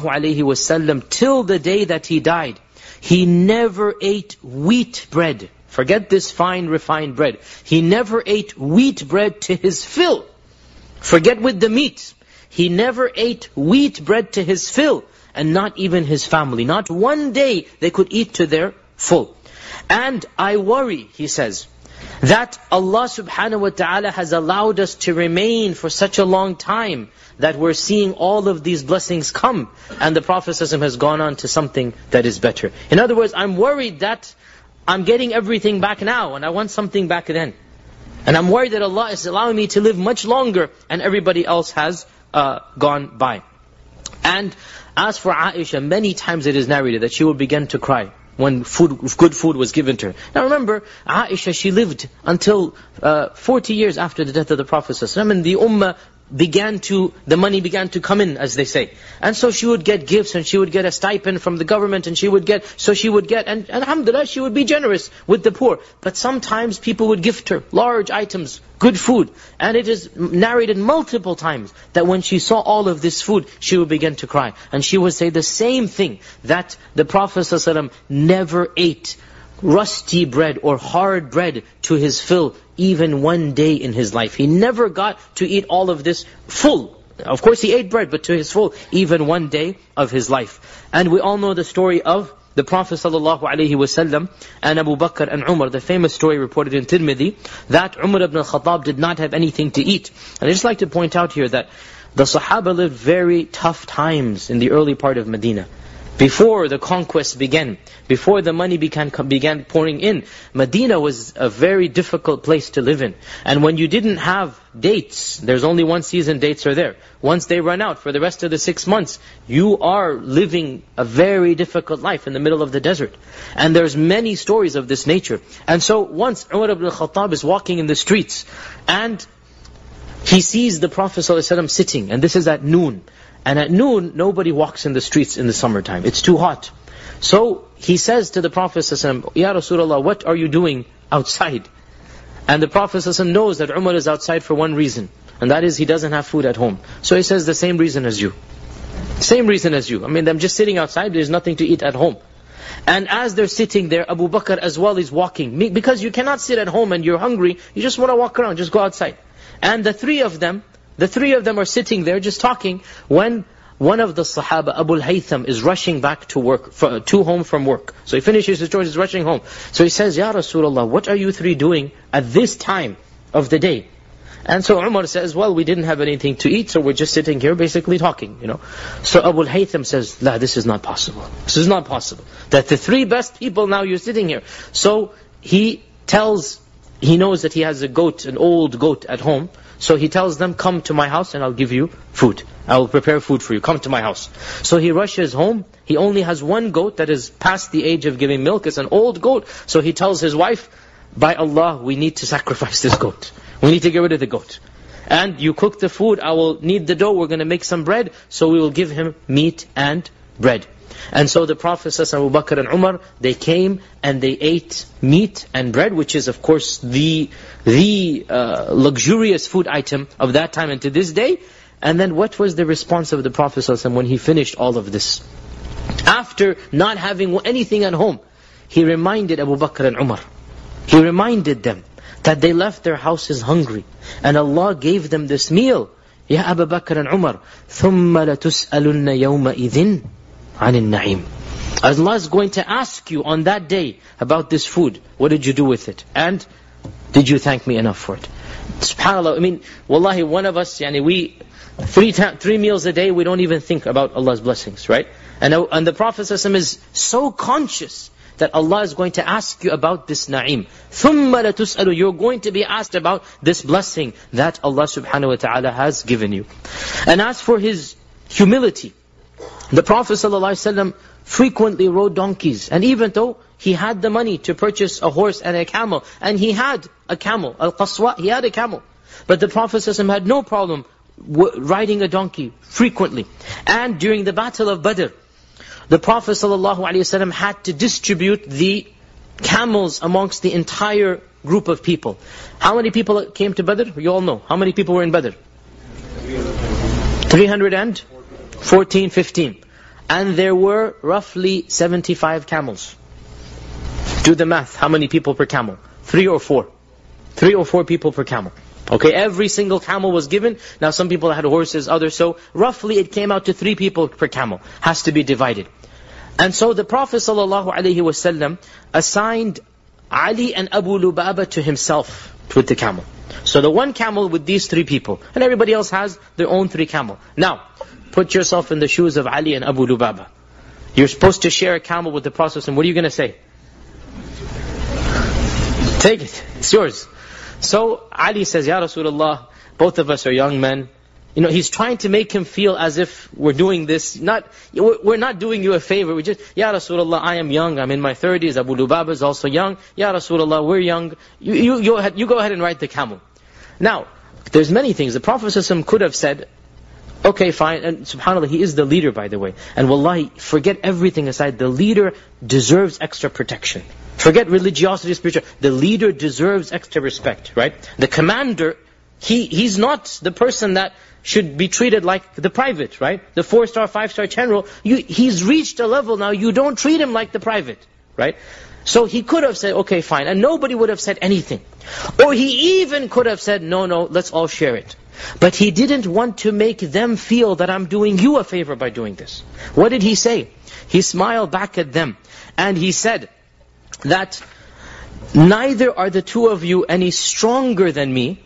ﷺ, till the day that he died, he never ate wheat bread. Forget this fine, refined bread. He never ate wheat bread to his fill. Forget with the meat. He never ate wheat bread to his fill. And not even his family. Not one day they could eat to their full. And I worry, he says, that Allah subhanahu wa ta'ala has allowed us to remain for such a long time that we're seeing all of these blessings come, and the Prophet ﷺ has gone on to something that is better. In other words, I'm worried that I'm getting everything back now, and I want something back then. And I'm worried that Allah is allowing me to live much longer, and everybody else has uh, gone by. And as for Aisha, many times it is narrated that she would begin to cry when food, good food was given to her. Now remember, Aisha, she lived until uh, forty years after the death of the Prophet ﷺ, and the ummah began to, the money began to come in, as they say. And so she would get gifts, and she would get a stipend from the government, and she would get, so she would get, and, and alhamdulillah, she would be generous with the poor. But sometimes people would gift her large items, good food. And it is narrated multiple times that when she saw all of this food, she would begin to cry. And she would say the same thing, that the Prophet ﷺ never ate rusty bread or hard bread to his fill, even one day in his life. He never got to eat all of this full. Of course he ate bread, but to his full, even one day of his life. And we all know the story of the Prophet ﷺ and Abu Bakr and Umar, the famous story reported in Tirmidhi, that Umar ibn al-Khattab did not have anything to eat. And I just like to point out here that the Sahaba lived very tough times in the early part of Medina. Before the conquest began, before the money began, began pouring in, Medina was a very difficult place to live in. And when you didn't have dates, there's only one season dates are there. Once they run out for the rest of the six months, you are living a very difficult life in the middle of the desert. And there's many stories of this nature. And so once Umar ibn al-Khattab is walking in the streets, and he sees the Prophet ﷺ sitting, and this is at noon. And at noon, nobody walks in the streets in the summertime. It's too hot. So he says to the Prophet ﷺ, Ya Rasulullah, what are you doing outside? And the Prophet ﷺ knows that Umar is outside for one reason. And that is he doesn't have food at home. So he says the same reason as you. Same reason as you. I mean, I'm just sitting outside, there's nothing to eat at home. And as they're sitting there, Abu Bakr as well is walking. Because you cannot sit at home and you're hungry, you just want to walk around, just go outside. And the three of them, The three of them are sitting there just talking when one of the Sahaba, Abu al-Haytham, is rushing back to work, to home from work. So he finishes his chores, he's rushing home. So he says, Ya Rasulullah, what are you three doing at this time of the day? And so Umar says, well, we didn't have anything to eat, so we're just sitting here basically talking, you know. So Abu al-Haytham says, La, this is not possible. This is not possible. That the three best people, now you're sitting here. So he tells, he knows that he has a goat, an old goat at home. So he tells them, come to my house and I'll give you food. I will prepare food for you. Come to my house. So he rushes home. He only has one goat that is past the age of giving milk. It's an old goat. So he tells his wife, by Allah, we need to sacrifice this goat. We need to get rid of the goat. And you cook the food. I will knead the dough. We're going to make some bread. So we will give him meat and bread. And so the Prophet ﷺ, Abu Bakr and Umar, they came and they ate meat and bread, which is of course the the uh, luxurious food item of that time and to this day. And then what was the response of the Prophet ﷺ when he finished all of this? After not having anything at home, he reminded Abu Bakr and Umar. He reminded them that they left their houses hungry. And Allah gave them this meal. Ya Abu Bakr and Umar, ثُمَّ لَتُسْأَلُنَّ يَوْمَئِذٍ عَنِ النَّعِيمِ. Allah is going to ask you on that day about this food. What did you do with it? And did you thank me enough for it? SubhanAllah, I mean, wallahi, one of us, yani we, three ta- three meals a day, we don't even think about Allah's blessings, right? And, and the Prophet ﷺ is so conscious that Allah is going to ask you about this na'im. ثُمَّ لَتُسْأَلُ. You're going to be asked about this blessing that Allah subhanahu wa ta'ala has given you. And as for his humility, the Prophet ﷺ frequently rode donkeys. And even though he had the money to purchase a horse and a camel, and he had a camel, al-Qaswa, he had a camel. But the Prophet ﷺ had no problem riding a donkey frequently. And during the battle of Badr, the Prophet ﷺ had to distribute the camels amongst the entire group of people. How many people came to Badr? You all know. How many people were in Badr? three hundred fourteen, fifteen. And there were roughly seventy-five camels. Do the math. How many people per camel? Three or four. Three or four people per camel. Okay, every single camel was given. Now some people had horses, others so. Roughly it came out to three people per camel. Has to be divided. And so the Prophet ﷺ assigned Ali and Abu Lubaba to himself with the camel. So the one camel with these three people. And everybody else has their own three camel. Now, put yourself in the shoes of Ali and Abu Lubaba. You're supposed to share a camel with the Prophet. And what are you going to say? Take it. It's yours. So Ali says, Ya Rasulullah, both of us are young men. You know, he's trying to make him feel as if we're doing this, not, we're not doing you a favor. We just, Ya Rasulullah, I am young, I'm in my thirties, Abu Lubaba is also young. Ya Rasulullah, we're young. You, you, you, go ahead, you go ahead and ride the camel. Now, there's many things. The Prophet ﷺ could have said, okay, fine, and subhanAllah, he is the leader, by the way. And wallahi, forget everything aside, the leader deserves extra protection. Forget religiosity, spiritual. The leader deserves extra respect, right? The commander, he he's not the person that should be treated like the private, right? The four-star, five-star general, you, he's reached a level now, you don't treat him like the private, right? So he could have said, okay, fine, and nobody would have said anything. Or he even could have said, no, no, let's all share it. But he didn't want to make them feel that I'm doing you a favor by doing this. What did he say? He smiled back at them, and he said that neither are the two of you any stronger than me,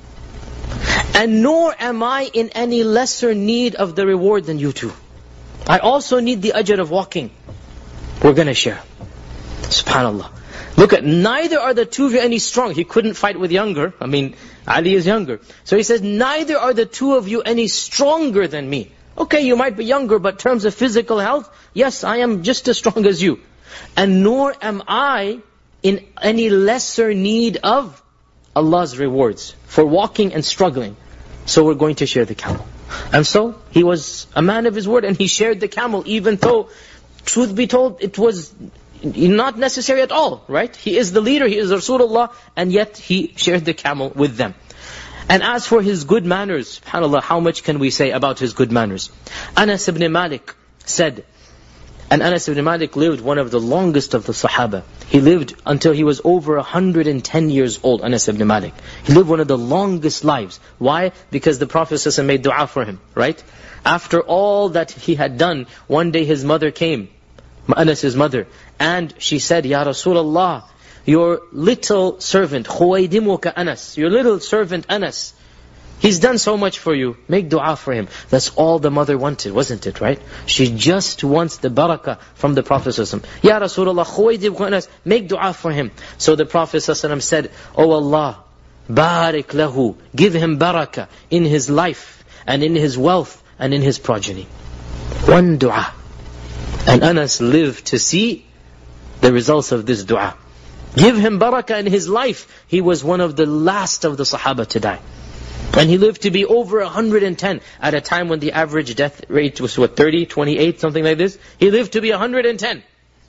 and nor am I in any lesser need of the reward than you two. I also need the ajr of walking. We're going to share. SubhanAllah. Look at, neither are the two of you any strong. He couldn't fight with younger. I mean, Ali is younger. So he says, neither are the two of you any stronger than me. Okay, you might be younger, but in terms of physical health, yes, I am just as strong as you. And nor am I in any lesser need of Allah's rewards for walking and struggling. So we're going to share the camel. And so, he was a man of his word, and he shared the camel, even though, truth be told, it was not necessary at all, right? He is the leader, he is Rasulullah, and yet he shared the camel with them. And as for his good manners, subhanAllah, how much can we say about his good manners? Anas ibn Malik said, and Anas ibn Malik lived one of the longest of the Sahaba. He lived until he was over one hundred ten years old, Anas ibn Malik. He lived one of the longest lives. Why? Because the Prophet ﷺ made dua for him, right? After all that he had done, one day his mother came, Anas' mother, and she said, Ya Rasulullah, your little servant, Khuwaydimuka Anas, your little servant Anas, he's done so much for you, make dua for him. That's all the mother wanted, wasn't it, right? She just wants the barakah from the Prophet ﷺ. Ya Rasulullah, Khuwaydimuka Anas, make dua for him. So the Prophet ﷺ said, Oh Allah, barik lahu, give him barakah in his life, and in his wealth, and in his progeny. One dua. And Anas lived to see the results of this dua. Give him barakah in his life. He was one of the last of the Sahaba to die. And he lived to be over one hundred ten, at a time when the average death rate was what, thirty, twenty-eight, something like this. He lived to be one hundred ten.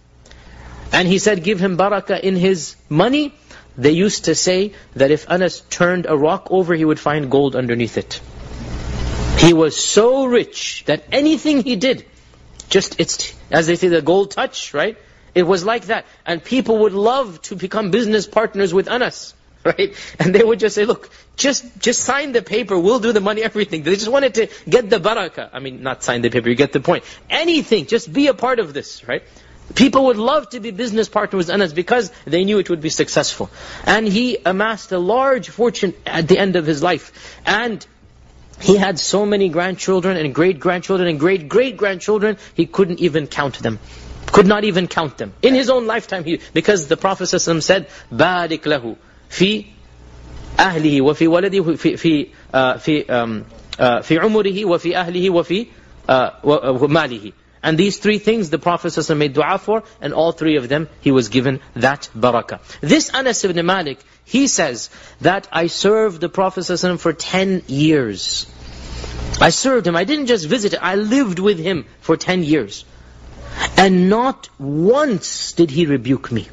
And he said, give him barakah in his money. They used to say that if Anas turned a rock over, he would find gold underneath it. He was so rich that anything he did, just, it's, as they say, the gold touch, right? It was like that. And people would love to become business partners with Anas, right? And they would just say, look, just just sign the paper, we'll do the money, everything. They just wanted to get the barakah. I mean, not sign the paper, you get the point. Anything, just be a part of this, right? People would love to be business partners with Anas because they knew it would be successful. And he amassed a large fortune at the end of his life. And he had so many grandchildren and great-grandchildren and great-great-grandchildren, he couldn't even count them. Could not even count them. In his own lifetime, he, because the Prophet ﷺ said, بَارِكْ لَهُ فِي أَهْلِهِ وَفِي وَلَدِهِ فِي في في في عُمُرِهِ وَفِي أَهْلِهِ وَفِي مَالِهِ. And these three things the Prophet ﷺ made dua for, and all three of them, he was given that barakah. This Anas ibn Malik, he says that I served the Prophet ﷺ for ten years. I served him, I didn't just visit him, I lived with him for ten years. And not once did he rebuke me.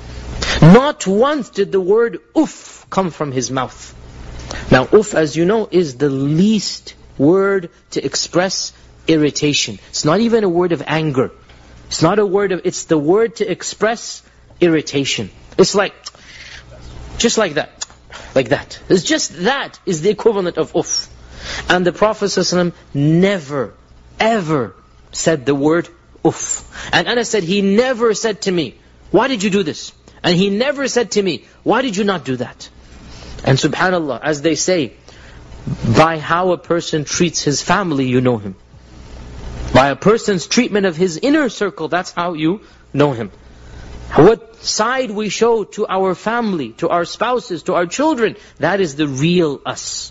Not once did the word uff come from his mouth. Now uff, as you know, is the least word to express irritation. It's not even a word of anger. It's not a word of, it's the word to express irritation. It's like, just like that. Like that. It's just that is the equivalent of uff. And the Prophet ﷺ never, ever said the word uff. And Anas said, he never said to me, why did you do this? And he never said to me, why did you not do that? And subhanAllah, as they say, by how a person treats his family, you know him. By a person's treatment of his inner circle, that's how you know him. What side we show to our family, to our spouses, to our children, that is the real us.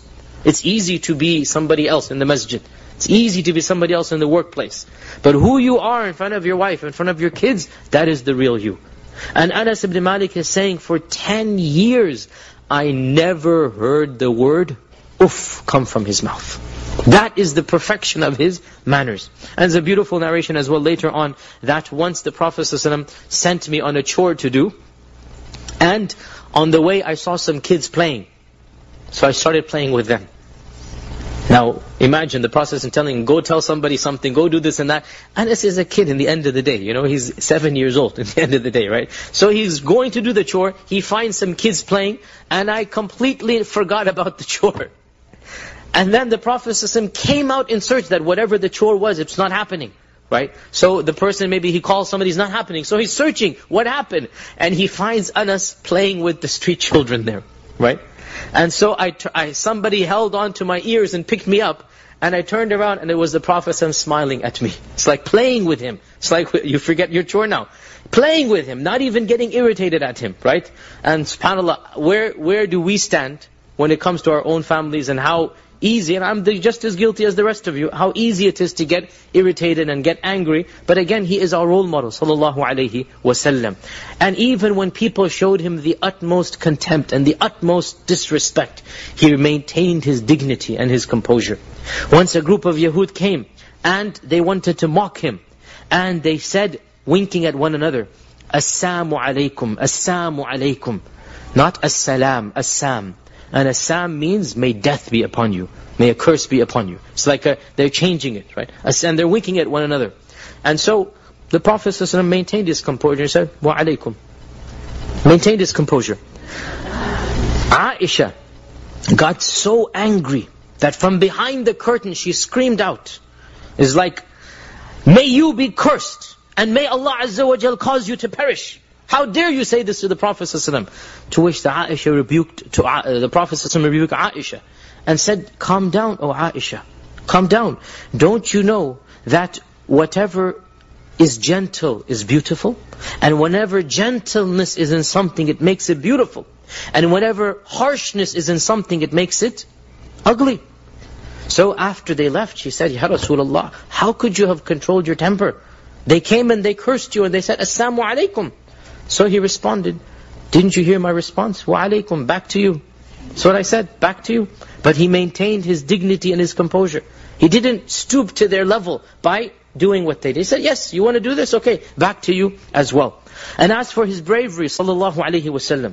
It's easy to be somebody else in the masjid. It's easy to be somebody else in the workplace. But who you are in front of your wife, in front of your kids, that is the real you. And Anas ibn Malik is saying, for ten years, I never heard the word uff come from his mouth. That is the perfection of his manners. And there's a beautiful narration as well later on, that once the Prophet ﷺ sent me on a chore to do, and on the way I saw some kids playing. So I started playing with them. Now, imagine the Prophet is telling him, go tell somebody something, go do this and that. Anas is a kid in the end of the day. You know, he's seven years old in the end of the day, right? So he's going to do the chore, he finds some kids playing, and I completely forgot about the chore. And then the Prophet ﷺ came out in search that whatever the chore was, it's not happening. Right? So the person, maybe he calls somebody, it's not happening. So he's searching, what happened? And he finds Anas playing with the street children there. Right? And so I, I, somebody held on to my ears and picked me up, and I turned around and it was the Prophet ﷺ smiling at me. It's like playing with him. It's like you forget your chore now. Playing with him, not even getting irritated at him. Right? And subhanAllah, where, where do we stand when it comes to our own families, and how easy, and I'm just as guilty as the rest of you, how easy it is to get irritated and get angry. But again, he is our role model, sallallahu alayhi wasallam. And even when people showed him the utmost contempt and the utmost disrespect, he maintained his dignity and his composure. Once a group of Yahud came, and they wanted to mock him, and they said, winking at one another, Assalamu alaykum, Assalamu alaykum. Not As-salam, Assam. And Assam means, may death be upon you. May a curse be upon you. It's like a, they're changing it, right? And they're winking at one another. And so, the Prophet ﷺ maintained his composure and said, Wa alaykum. Maintained his composure. Aisha got so angry that from behind the curtain she screamed out. It's like, may you be cursed, and may Allah Azza wa Jal cause you to perish. How dare you say this to the Prophet ﷺ? To which the Aisha rebuked, to uh, the Prophet ﷺ rebuked Aisha and said, calm down, O Aisha, calm down. Don't you know that whatever is gentle is beautiful? And whenever gentleness is in something, it makes it beautiful. And whenever harshness is in something, it makes it ugly. So after they left, she said, Ya Rasulullah, how could you have controlled your temper? They came and they cursed you and they said, Assalamu alaikum. So he responded, didn't you hear my response? Wa alaykum, back to you. That's what I said, back to you. But he maintained his dignity and his composure. He didn't stoop to their level by doing what they did. He said, yes, you want to do this? Okay, back to you as well. And as for his bravery, sallallahu alayhi wasallam,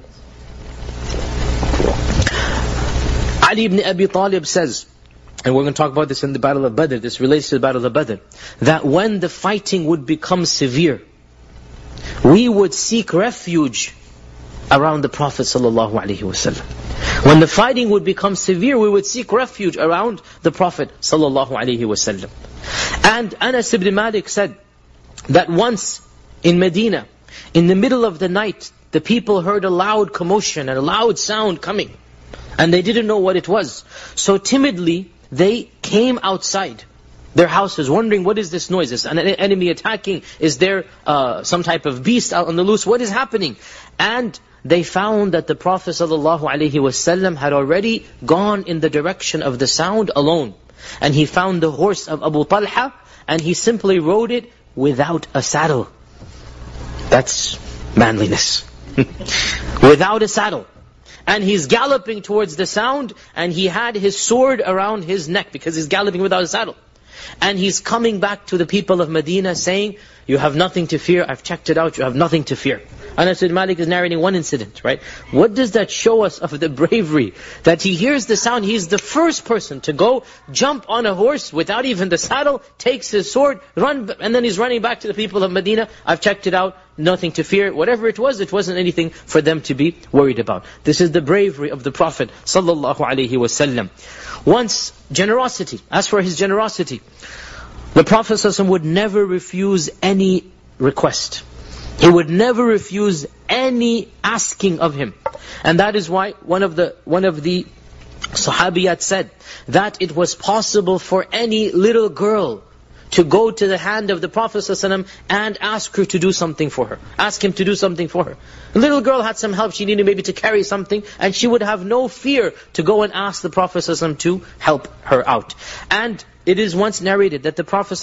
Ali ibn Abi Talib says, and we're going to talk about this in the Battle of Badr, this relates to the Battle of Badr, that when the fighting would become severe, we would seek refuge around the Prophet ﷺ. When the fighting would become severe, we would seek refuge around the Prophet ﷺ. And Anas ibn Malik said that once in Medina, in the middle of the night, the people heard a loud commotion and a loud sound coming. And they didn't know what it was. So timidly, they came outside their houses, wondering, what is this noise? Is an enemy attacking? Is there uh, some type of beast out on the loose? What is happening? And they found that the Prophet ﷺ had already gone in the direction of the sound alone. And he found the horse of Abu Talha, and he simply rode it without a saddle. That's manliness. Without a saddle. And he's galloping towards the sound, and he had his sword around his neck, because he's galloping without a saddle. And he's coming back to the people of Medina saying, you have nothing to fear, I've checked it out, you have nothing to fear. Anas ibn Malik is narrating one incident, right? What does that show us of the bravery? That he hears the sound, he's the first person to go, jump on a horse without even the saddle, takes his sword, run, and then he's running back to the people of Medina, I've checked it out, nothing to fear. Whatever it was, it wasn't anything for them to be worried about. This is the bravery of the Prophet sallallahu alaihi wasallam. Once, generosity. As for his generosity, the Prophet sallallahu alaihi wasallam would never refuse any request. He would never refuse any asking of him. And that is why one of the one of the Sahabiyat said that it was possible for any little girl to go to the hand of the Prophet ﷺ and ask her to do something for her. Ask him to do something for her. A little girl had some help, she needed maybe to carry something, and she would have no fear to go and ask the Prophet ﷺ to help her out. And it is once narrated that the Prophet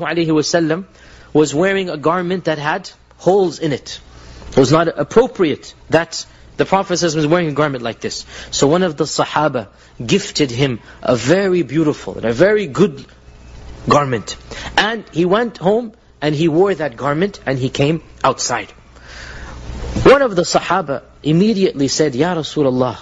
ﷺ was wearing a garment that had holes in it. It was not appropriate that the Prophet ﷺ was wearing a garment like this. So one of the Sahaba gifted him a very beautiful and a very good garment. And he went home and he wore that garment and he came outside. One of the Sahaba immediately said, Ya Rasulullah,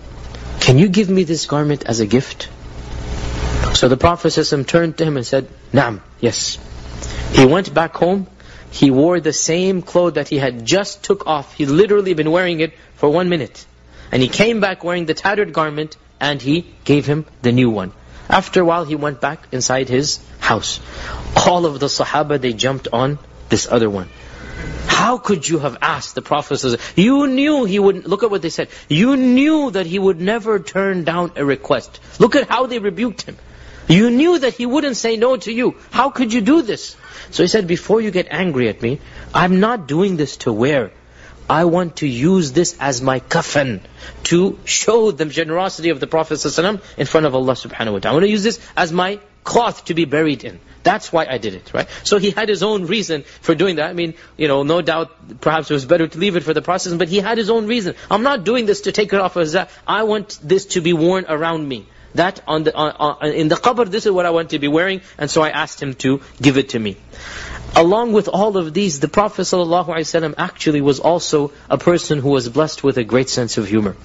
can you give me this garment as a gift? So the Prophet ﷺ turned to him and said, Naam, yes. He went back home. He wore the same clothes that he had just took off. He'd literally been wearing it for one minute. And he came back wearing the tattered garment and he gave him the new one. After a while he went back inside his house. All of the Sahaba, they jumped on this other one. How could you have asked the Prophet? You knew he wouldn't, look at what they said. You knew that he would never turn down a request. Look at how they rebuked him. You knew that he wouldn't say no to you. How could you do this? So he said, before you get angry at me, I'm not doing this to wear. I want to use this as my kafan, to show the generosity of the Prophet ﷺ in front of Allah subhanahu wa ta'ala. I want to use this as my cloth to be buried in. That's why I did it, right? So he had his own reason for doing that. I mean, you know, no doubt, perhaps it was better to leave it for the Prophet, but he had his own reason. I'm not doing this to take it off as that. I want this to be worn around me. That on the on, on, in the qabr, this is what I want to be wearing, and so I asked him to give it to me. Along with all of these, the Prophet ﷺ actually was also a person who was blessed with a great sense of humor.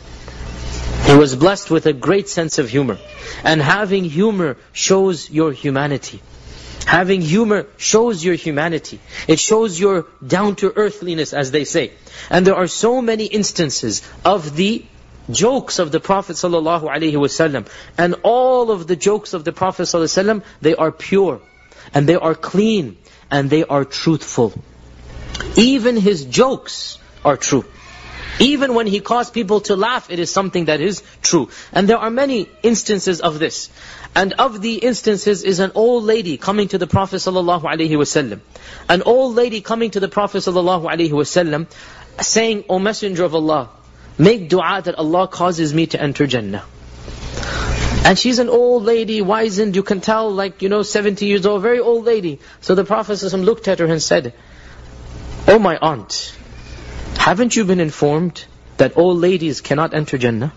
He was blessed with a great sense of humor. And having humor shows your humanity. Having humor shows your humanity. It shows your down-to-earthliness, as they say. And there are so many instances of the jokes of the Prophet ﷺ. And all of the jokes of the Prophet ﷺ, they are pure. And they are clean. And they are truthful. Even his jokes are true. Even when he caused people to laugh, it is something that is true. And there are many instances of this. And of the instances is an old lady coming to the Prophet ﷺ. An old lady coming to the Prophet ﷺ saying, O Messenger of Allah, make dua that Allah causes me to enter Jannah. And she's an old lady, wizened, you can tell, like, you know, seventy years old, very old lady. So the Prophet ﷺ looked at her and said, Oh my aunt, haven't you been informed that old ladies cannot enter Jannah?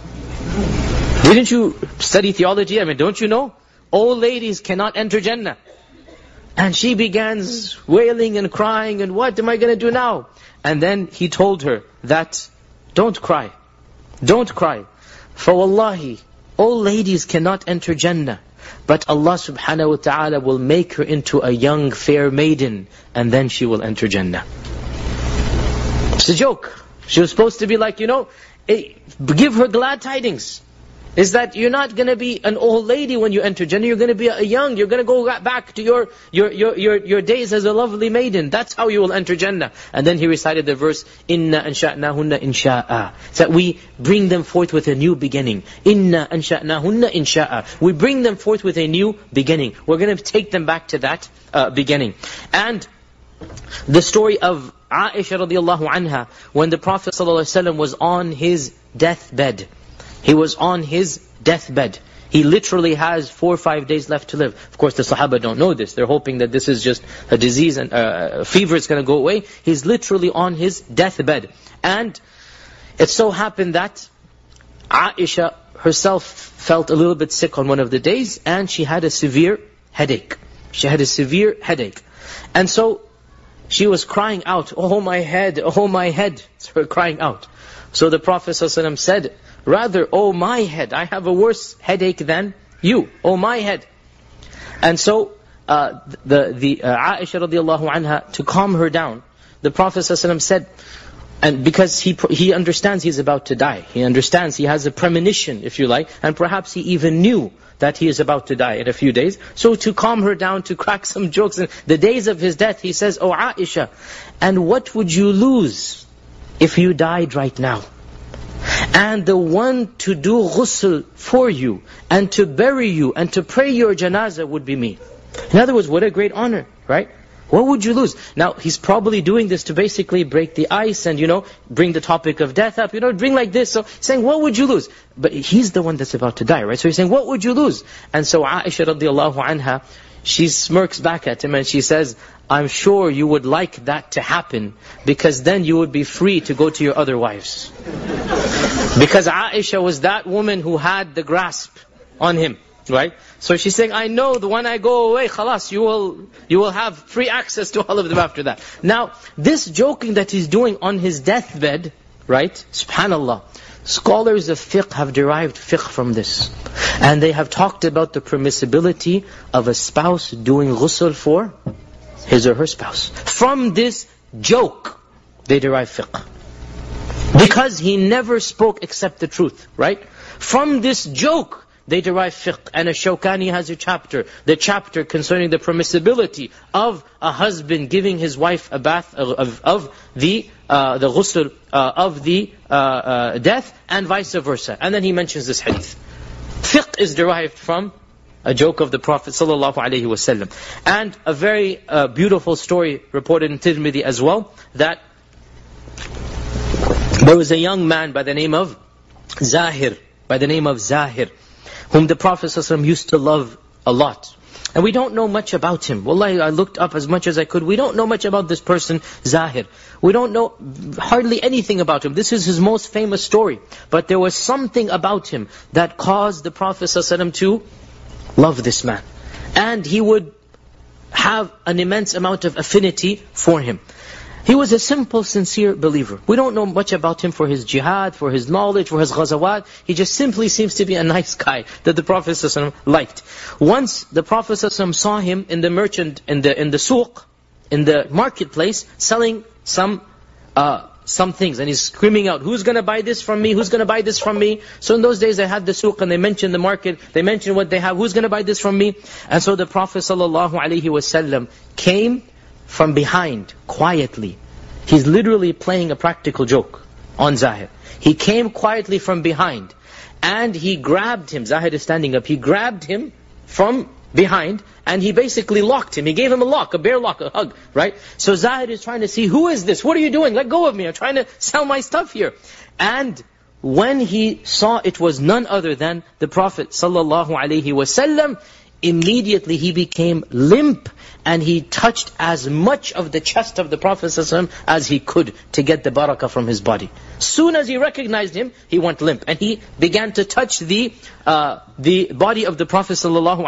Didn't you study theology? I mean, don't you know? Old ladies cannot enter Jannah. And she begins wailing and crying, and what am I going to do now? And then he told her that, don't cry. Don't cry. For wallahi, old ladies cannot enter Jannah. But Allah subhanahu wa ta'ala will make her into a young fair maiden, and then she will enter Jannah. It's a joke. She was supposed to be like, you know, give her glad tidings. Is that you're not going to be an old lady when you enter Jannah, you're going to be a young, you're going to go back to your, your, your, your, your days as a lovely maiden. That's how you will enter Jannah. And then he recited the verse, Inna ansha'nahunna insha'a. So that we bring them forth with a new beginning. Inna ansha'nahunna insha'a. We bring them forth with a new beginning. We're going to take them back to that uh, beginning. And the story of Aisha radiallahu anha, when the Prophet ﷺ was on his deathbed. He was on his deathbed. He literally has four or five days left to live. Of course, the Sahaba don't know this. They're hoping that this is just a disease and uh, a fever is going to go away. He's literally on his deathbed. And it so happened that Aisha herself felt a little bit sick on one of the days, and she had a severe headache. She had a severe headache. And so she was crying out, oh my head, oh my head. It's her crying out. So the Prophet ﷺ said, rather, oh my head, I have a worse headache than you. Oh my head. And so uh, the the uh, Aisha radiallahu anha, to calm her down, the Prophet ﷺ said, and because he he understands he's about to die, he understands, he has a premonition, if you like, and perhaps he even knew that he is about to die in a few days. So to calm her down, to crack some jokes, in the days of his death, he says, oh Aisha, and what would you lose if you died right now? And the one to do ghusl for you, and to bury you, and to pray your janazah would be me. In other words, what a great honor, right? What would you lose? Now, he's probably doing this to basically break the ice and, you know, bring the topic of death up, you know, bring like this. So, saying, what would you lose? But he's the one that's about to die, right? So he's saying, what would you lose? And so Aisha radiallahu anha, she smirks back at him and she says, I'm sure you would like that to happen, because then you would be free to go to your other wives. Because Aisha was that woman who had the grasp on him, right? So she's saying, I know the when I go away, khalas, you will, you will have free access to all of them after that. Now, this joking that he's doing on his deathbed, right? Subhanallah. Scholars of fiqh have derived fiqh from this. And they have talked about the permissibility of a spouse doing ghusl for his or her spouse. From this joke, they derive fiqh. Because he never spoke except the truth, right? From this joke, they derive fiqh. And Ash-Shawkani has a chapter, the chapter concerning the permissibility of a husband giving his wife a bath of, of, of the uh, the ghusl uh, of the uh, uh, death, and vice versa. And then he mentions this hadith. Fiqh is derived from a joke of the Prophet sallallahu alaihi wasallam. And a very uh, beautiful story reported in Tirmidhi as well, that there was a young man by the name of Zahir, by the name of Zahir, whom the Prophet ﷺ used to love a lot. And we don't know much about him. Wallahi, I looked up as much as I could. We don't know much about this person, Zahir. We don't know hardly anything about him. This is his most famous story. But there was something about him that caused the Prophet ﷺ to love this man. And he would have an immense amount of affinity for him. He was a simple, sincere believer. We don't know much about him for his jihad, for his knowledge, for his ghazawat. He just simply seems to be a nice guy that the Prophet ﷺ liked. Once the Prophet ﷺ saw him in the merchant, in the in the suq, in the marketplace, selling some uh, some things, and he's screaming out, "Who's going to buy this from me? Who's going to buy this from me?" So in those days they had the suq and they mentioned the market, they mentioned what they have. Who's going to buy this from me? And so the Prophet ﷺ came from behind, quietly. He's literally playing a practical joke on Zahir. He came quietly from behind, and he grabbed him. Zahir is standing up. He grabbed him from behind, and he basically locked him. He gave him a lock, a bear lock, a hug, right? So Zahir is trying to see, who is this? What are you doing? Let go of me. I'm trying to sell my stuff here. And when he saw it was none other than the Prophet sallallahu alaihi wasallam, immediately he became limp, and he touched as much of the chest of the Prophet ﷺ as he could to get the barakah from his body. Soon as he recognized him, he went limp, and he began to touch the uh, the body of the Prophet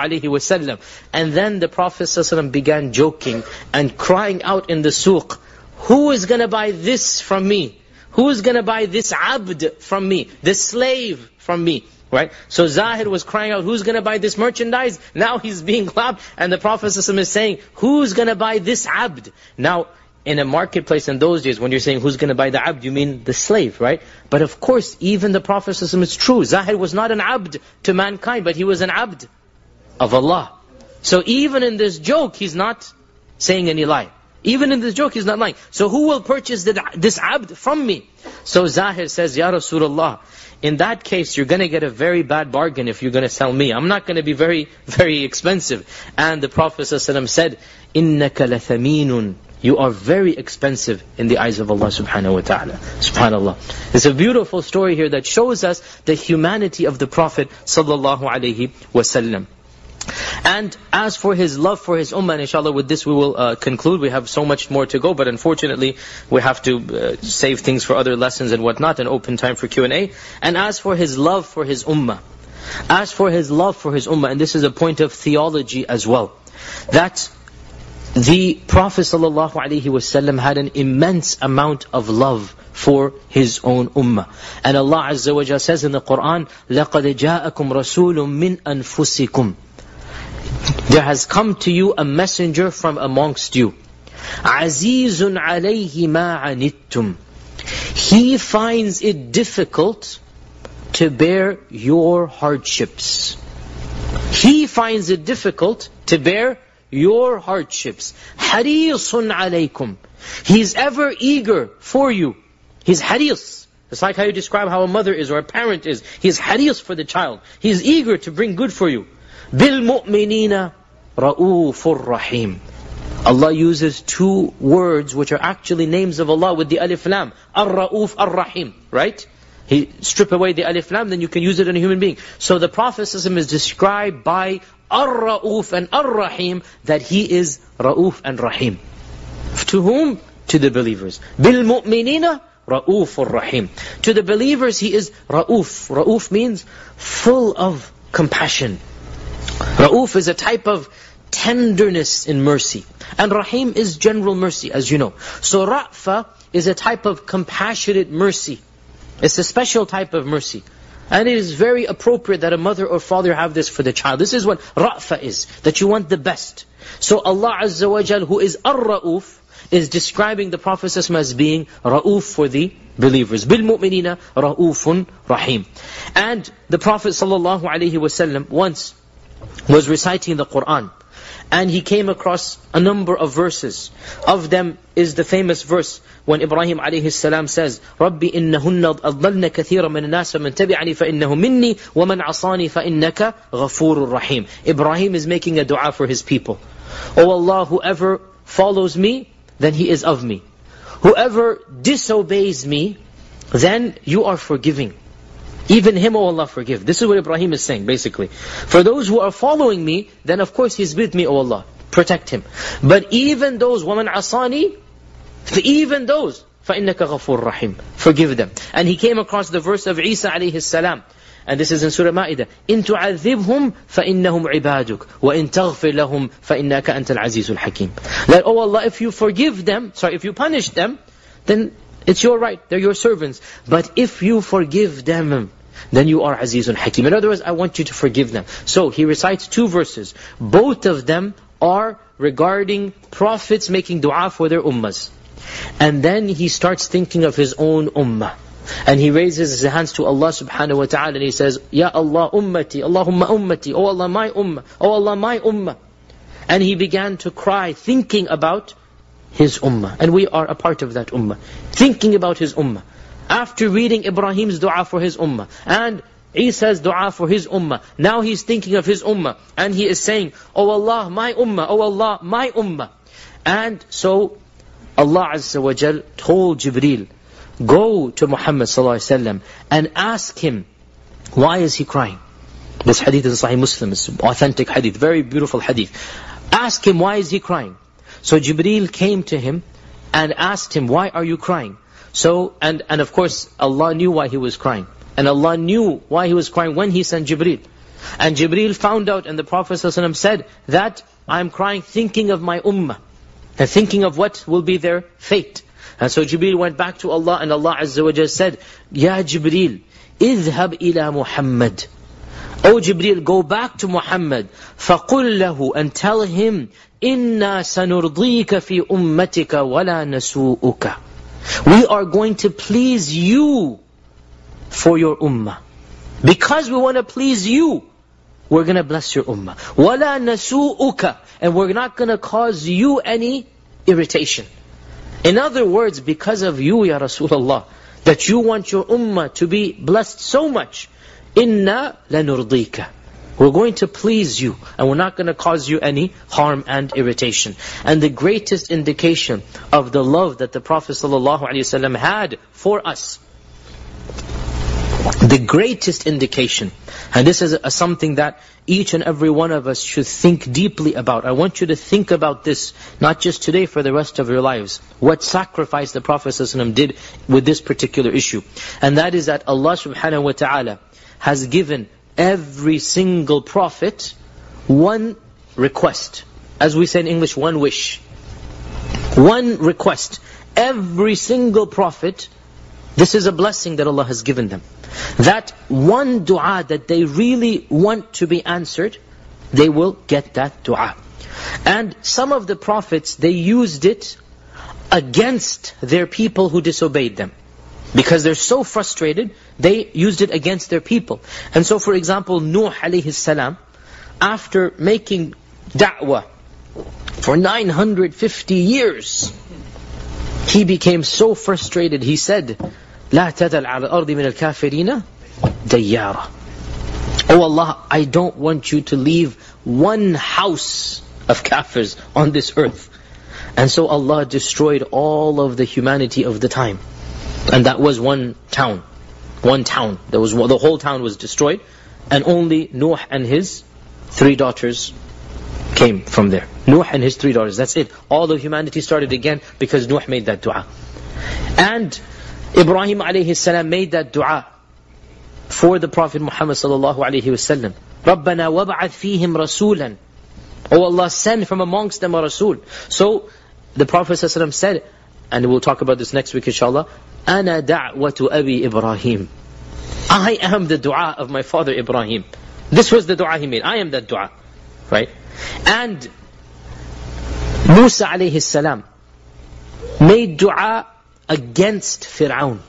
ﷺ. And then the Prophet ﷺ began joking and crying out in the suq, "Who is going to buy this from me? Who is going to buy this abd from me? This slave from me?" Right? So Zahir was crying out, who's going to buy this merchandise? Now he's being clapped, and the Prophet ﷺ is saying, who's going to buy this abd? Now, in a marketplace in those days, when you're saying who's going to buy the abd, you mean the slave, right? But of course, even the Prophet ﷺ, it's true, Zahir was not an abd to mankind, but he was an abd of Allah. So even in this joke, he's not saying any lie. Even in this joke, he's not lying. So who will purchase this abd from me? So Zahir says, Ya Rasulullah, in that case, you're going to get a very bad bargain if you're going to sell me. I'm not going to be very, very expensive. And the Prophet ﷺ said, إِنَّكَ لَثَمِينٌ, you are very expensive in the eyes of Allah subhanahu wa ta'ala. SubhanAllah. It's a beautiful story here that shows us the humanity of the Prophet sallallahu alaihi wasallam. And as for his love for his ummah, and inshallah with this we will uh, conclude. We have so much more to go, but unfortunately we have to uh, save things for other lessons and whatnot, and open time for Q and A. And as for his love for his ummah, as for his love for his ummah, and this is a point of theology as well, that the Prophet ﷺ had an immense amount of love for his own ummah. And Allah Azza wa Jalla says in the Quran, لَقَدْ جَاءَكُمْ رَسُولٌ مِّنْ أَنفُسِكُمْ, there has come to you a messenger from amongst you. عَزِيزٌ عَلَيْهِ مَا عَنِتُّمْ, he finds it difficult to bear your hardships. He finds it difficult to bear your hardships. حَرِيصٌ عَلَيْكُمْ, he's ever eager for you. He's haris. It's like how you describe how a mother is or a parent is. He's haris for the child. He's eager to bring good for you. بِالْمُؤْمِنِينَ Ra'ufur Rahim. Allah uses two words which are actually names of Allah with the Alif Lam. Ar-Ra'uf, Ar-Rahim. Right? He strip away the Alif Lam, then you can use it in a human being. So the Prophet is described by Ar-Ra'uf and Ar-Rahim, that he is Ra'uf and Rahim. To whom? To the believers. Bil-Mu'minina Ra'ufur Rahim. To the believers he is Ra'uf. Ra'uf means full of compassion. Ra'uf is a type of tenderness in mercy. And Rahim is general mercy, as you know. So Ra'fa is a type of compassionate mercy. It's a special type of mercy. And it is very appropriate that a mother or father have this for the child. This is what Ra'fa is, that you want the best. So Allah Azza wa Jal, who is Ar-Ra'uf, is describing the Prophet as being Ra'uf for the believers. Bil-Mu'minina Ra'ufun Rahim. And the Prophet sallallahu alaihi wasallam once was reciting the Qur'an. And he came across a number of verses. Of them is the famous verse when Ibrahim alayhi salam says, رَبِّ إِنَّهُنَّ أَضَّلْنَ كَثِيرًا مِنَ النَّاسِ وَمَنْ تَبِعَنِي فَإِنَّهُ مِنِّي وَمَنْ عَصَانِي فَإِنَّكَ غَفُورٌ رَحِيمٌ. Ibrahim is making a dua for his people. O Allah, whoever follows me, then he is of me. Whoever disobeys me, then you are forgiving. Even him, O Allah, forgive. This is what Ibrahim is saying, basically. For those who are following me, then of course he's with me, O Allah. Protect him. But even those, وَمَنْ عَصَانِي, even those, فَإِنَّكَ غَفُورٌ رَحِيمٌ. Forgive them. And he came across the verse of Isa alayhi salam. And this is in Surah Ma'idah. إِن تُعَذِّبْهُمْ فَإِنَّهُمْ عِبَادُكَ وَإِن تَغْفِرْ لَهُمْ فَإِنَّكَ أَنْتَ الْعَزِيزُ الْحَكِيمُ. That, oh Allah, if you forgive them, sorry, if you punish them, then it's your right, they're your servants. But if you forgive them, then you are Azizun Hakim. In other words, I want you to forgive them. So he recites two verses. Both of them are regarding prophets making dua for their ummahs. And then he starts thinking of his own ummah. And he raises his hands to Allah subhanahu wa ta'ala and he says, Ya Allah ummati, Allahumma ummati, Oh Allah my ummah, Oh Allah my ummah. And he began to cry, thinking about his ummah. And we are a part of that ummah. Thinking about his ummah. After reading Ibrahim's dua for his ummah, and Isa's dua for his ummah, now he's thinking of his ummah. And he is saying, Oh Allah my ummah, Oh Allah my ummah. And so Allah Azza wa Jal told Jibreel, go to Muhammad sallallahu alaihi wasallam and ask him, why is he crying? This hadith is Sahih Muslim, it's authentic hadith, very beautiful hadith. Ask him, why is he crying? So Jibreel came to him and asked him, why are you crying? So, and, and of course, Allah knew why he was crying. And Allah knew why he was crying when he sent Jibreel. And Jibreel found out, and the Prophet ﷺ said, that I'm crying thinking of my ummah. And thinking of what will be their fate. And so Jibreel went back to Allah, and Allah Azza wa Jalla said, Ya Jibreel, idhhab ila Muhammad. O Jibreel, go back to Muhammad. فَقُلْ لَهُ, and tell him, إِنَّا سَنُرْضِيكَ فِي أُمَّتِكَ وَلَا نَسُوءُكَ. We are going to please you for your ummah. Because we want to please you, we're going to bless your ummah. وَلَا نَسُوءُكَ. And we're not going to cause you any irritation. In other words, because of you, Ya Rasulullah, that you want your ummah to be blessed so much, إِنَّا لَنُرْضِيكَ. We're going to please you, and we're not going to cause you any harm and irritation. And the greatest indication of the love that the Prophet ﷺ had for us, the greatest indication, and this is a, something that each and every one of us should think deeply about. I want you to think about this, not just today, for the rest of your lives. What sacrifice the Prophet ﷺ did with this particular issue. And that is that Allah subhanahu wa ta'ala has given every single prophet one request. As we say in English, one wish. One request. Every single prophet, this is a blessing that Allah has given them. That one dua that they really want to be answered, they will get that dua. And some of the prophets, they used it against their people who disobeyed them. Because they're so frustrated, they used it against their people. And so for example, Nuh alayhi salam, after making da'wah for nine hundred fifty years, he became so frustrated, he said, لا تذل على الأرض من الكافرين ديارا. Oh Allah, I don't want you to leave one house of kafirs on this earth. And so Allah destroyed all of the humanity of the time. And that was one town. One town. There was, the whole town was destroyed. And only Nuh and his three daughters came from there. Nuh and his three daughters. That's it. All of humanity started again because Nuh made that dua. And Ibrahim alayhi salam made that dua for the Prophet Muhammad sallallahu alayhi wasallam. رَبَّنَا وَبَعَثْ فِيهِمْ رَسُولًا. Oh Allah, send from amongst them a Rasul. So the Prophet ﷺ said, and we'll talk about this next week inshallah, أَنَا دَعْوَةُ أَبِي إِبْرَاهِيمِ. I am the dua of my father Ibrahim. This was the dua he made. I am that dua. Right? And Musa alayhi salam made dua against Fir'aun.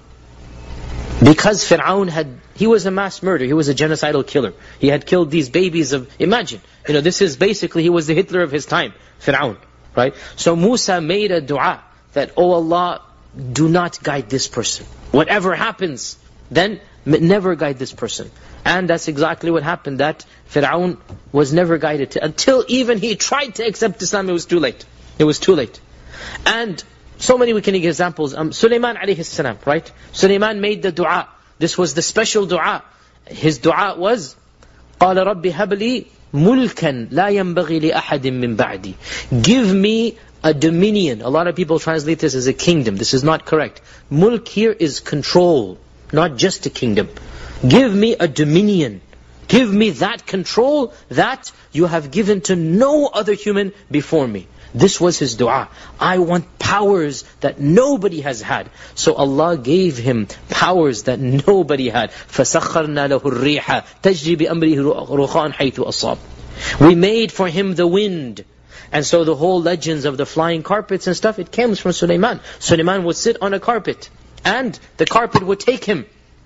Because Fir'aun had, he was a mass murderer, he was a genocidal killer. He had killed these babies of, imagine, you know, this is basically, he was the Hitler of his time, Fir'aun. Right? So Musa made a dua that, oh Allah, do not guide this person. Whatever happens, then never guide this person. And that's exactly what happened, that Fir'aun was never guided to, until even he tried to accept Islam, it was too late. It was too late. And so many we can give examples. Um, Sulaiman alayhi salam, right? Sulaiman made the dua. This was the special dua. His dua was, قَالَ رَبِّ هَبْ لِي مُلْكًا لَا يَنْبَغِي لِأَحَدٍ مِّن بَعْدِي. Give me a dominion. A lot of people translate this as a kingdom. This is not correct. Mulk here is control, not just a kingdom. Give me a dominion. Give me that control that you have given to no other human before me. This was his dua. I want powers that nobody has had. So Allah gave him powers that nobody had. فَسَخَّرْنَا لَهُ الرِّيحَ تَجْرِي بِأَمْرِهِ رُخَاءً حَيْثُ أَصَابَ. We made for him the wind. And so the whole legends of the flying carpets and stuff, it comes from Sulaiman. Sulaiman would sit on a carpet, and the carpet would take him.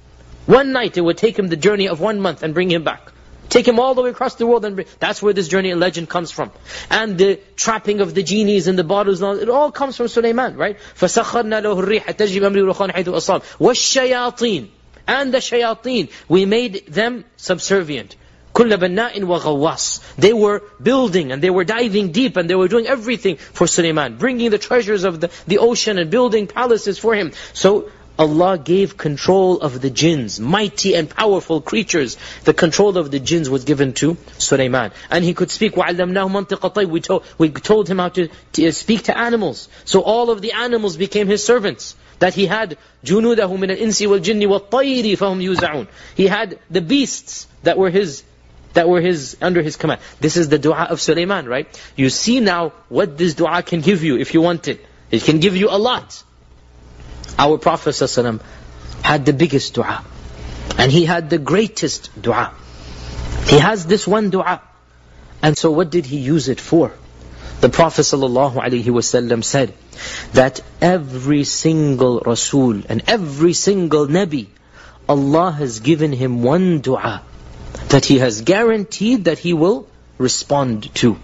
One night it would take him the journey of one month and bring him back. Take him all the way across the world and bring, that's where this journey and legend comes from. And the trapping of the genies and the bottles, and all, it all comes from Sulaiman, right? فَسَخَّرْنَا لَهُ الرِّيحَ تَجْرِي بِأَمْرِهِ رُخَاءً حَيْثُ أَصَابَ. وَالشَّيَاطِينَ. And the shayateen, we made them subservient. كُلَّ بَنَّاءٍ وَغَوَّاصٍ. They were building and they were diving deep and they were doing everything for Sulaiman, bringing the treasures of the, the ocean and building palaces for him. So Allah gave control of the jinns, mighty and powerful creatures. The control of the jinns was given to Sulaiman. And he could speak. وَعَلَّمْنَاهُ مَنْطِقَ الطَّيْرِ. We told, we told him how to, to speak to animals. So all of the animals became his servants. That he had جُنُودَهُ مِنَ الْإِنسِ وَالْجِنِّ وَالطَّيْرِ فَهُمْ يُوزَعُونَ. He had the beasts that were his, that were his, under his command. This is the dua of Sulaiman, right? You see now what this dua can give you if you want it. It can give you a lot. Our Prophet ﷺ had the biggest dua. And he had the greatest dua. He has this one dua. And so what did he use it for? The Prophet ﷺ said that every single Rasul and every single Nabi, Allah has given him one dua that he has guaranteed that he will respond to.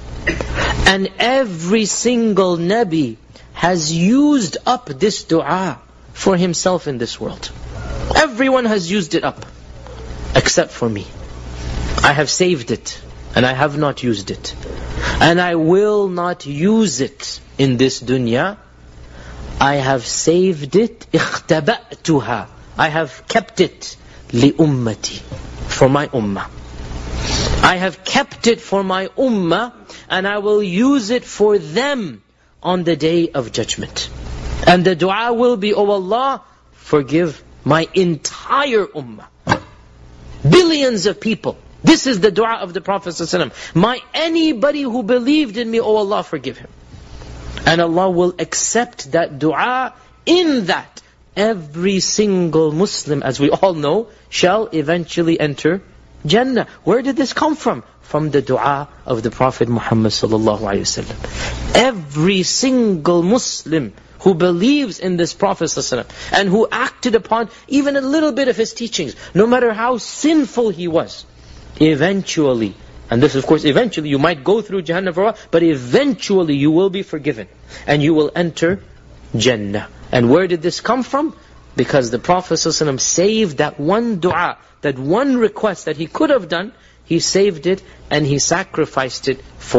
And every single Nabi has used up this dua for himself in this world. Everyone has used it up, except for me. I have saved it, and I have not used it. And I will not use it in this dunya. I have saved it, اختبأتها. I have kept it, لِأُمَّتِي, for my ummah. I have kept it for my ummah, and I will use it for them on the day of judgment. And the dua will be, oh Allah, forgive my entire ummah. Billions of people. This is the dua of the Prophet ﷺ. My anybody who believed in me, oh Allah, forgive him. And Allah will accept that dua. In that, every single Muslim, as we all know, shall eventually enter Jannah. Where did this come from? From the dua of the Prophet Muhammad sallallahu alaihi wasallam. Every single Muslim who believes in this Prophet sallallahu alaihi wasallam and who acted upon even a little bit of his teachings, no matter how sinful he was, eventually, and this of course eventually, you might go through Jahannam for a while, but eventually you will be forgiven and you will enter Jannah. And where did this come from? Because the Prophet sallallahu alaihi wasallam saved that one dua, that one request that he could have done. He saved it and he sacrificed it for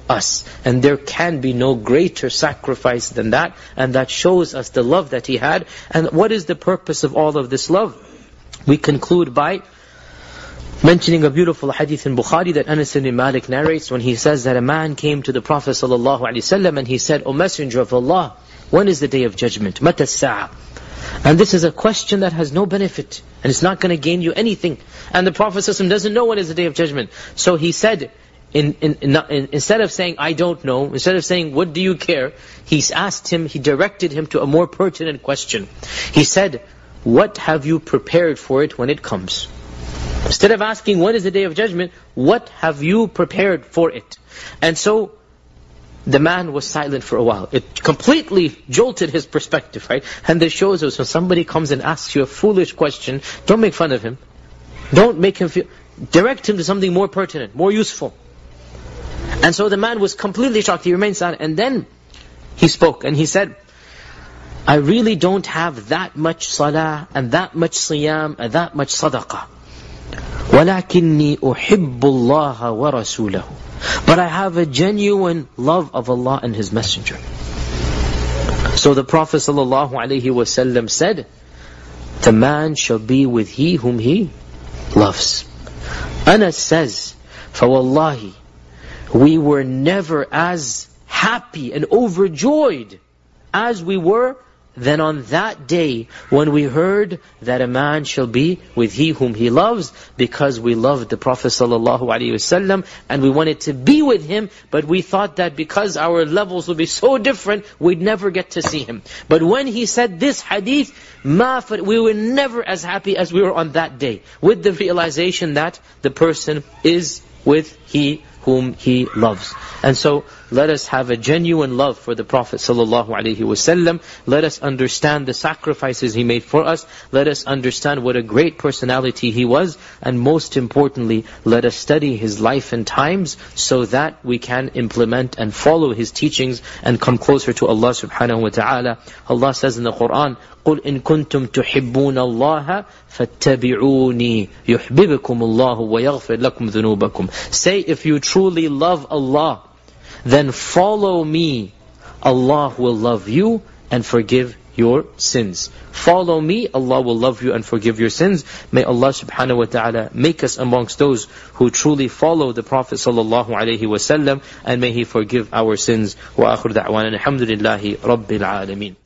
us. And there can be no greater sacrifice than that. And that shows us the love that he had. And what is the purpose of all of this love? We conclude by mentioning a beautiful hadith in Bukhari that Anas ibn Malik narrates, when he says that a man came to the Prophet ﷺ and he said, O Messenger of Allah, when is the day of judgment? Mata as-sa'a? And this is a question that has no benefit, and it's not going to gain you anything. And the Prophet ﷺ doesn't know when is the day of judgment. So he said, in, in, in, in, instead of saying, I don't know, instead of saying, what do you care? He asked him, he directed him to a more pertinent question. He said, what have you prepared for it when it comes? Instead of asking, when is the day of judgment? What have you prepared for it? And so, the man was silent for a while. It completely jolted his perspective, right? And this shows us when somebody comes and asks you a foolish question, don't make fun of him. Don't make him feel... Direct him to something more pertinent, more useful. And so the man was completely shocked. He remained silent. And then he spoke and he said, I really don't have that much salah and that much siyam and that much sadaqah. وَلَكِنِّي أُحِبُّ اللَّهَ وَرَسُولَهُ. But I have a genuine love of Allah and His Messenger. So the Prophet ﷺ said, the man shall be with he whom he loves. Anas says, فَوَاللَّهِ, we were never as happy and overjoyed as we were then on that day when we heard that a man shall be with he whom he loves, because we loved the Prophet ﷺ and we wanted to be with him, but we thought that because our levels would be so different, we'd never get to see him. But when he said this hadith, we were never as happy as we were on that day, with the realization that the person is with he whom he loves. And so, let us have a genuine love for the Prophet ﷺ. Let us understand the sacrifices he made for us. Let us understand what a great personality he was. And most importantly, let us study his life and times so that we can implement and follow his teachings and come closer to Allah subhanahu wa ta'ala. Allah says in the Quran, قُلْ إِن كُنْتُمْ تُحِبُّونَ اللَّهَ فَاتَّبِعُونِي يُحْبِبْكُمُ اللَّهُ وَيَغْفِرْ لَكُمْ ذُنُوبَكُمْ. Say, if you truly love Allah, then follow me. Allah will love you and forgive your sins. Follow me, Allah will love you and forgive your sins. May Allah subhanahu wa ta'ala make us amongst those who truly follow the Prophet sallallahu alaihi wasallam, and may He forgive our sins. Wa akhir da'wana alhamdulillahi rabbil alameen.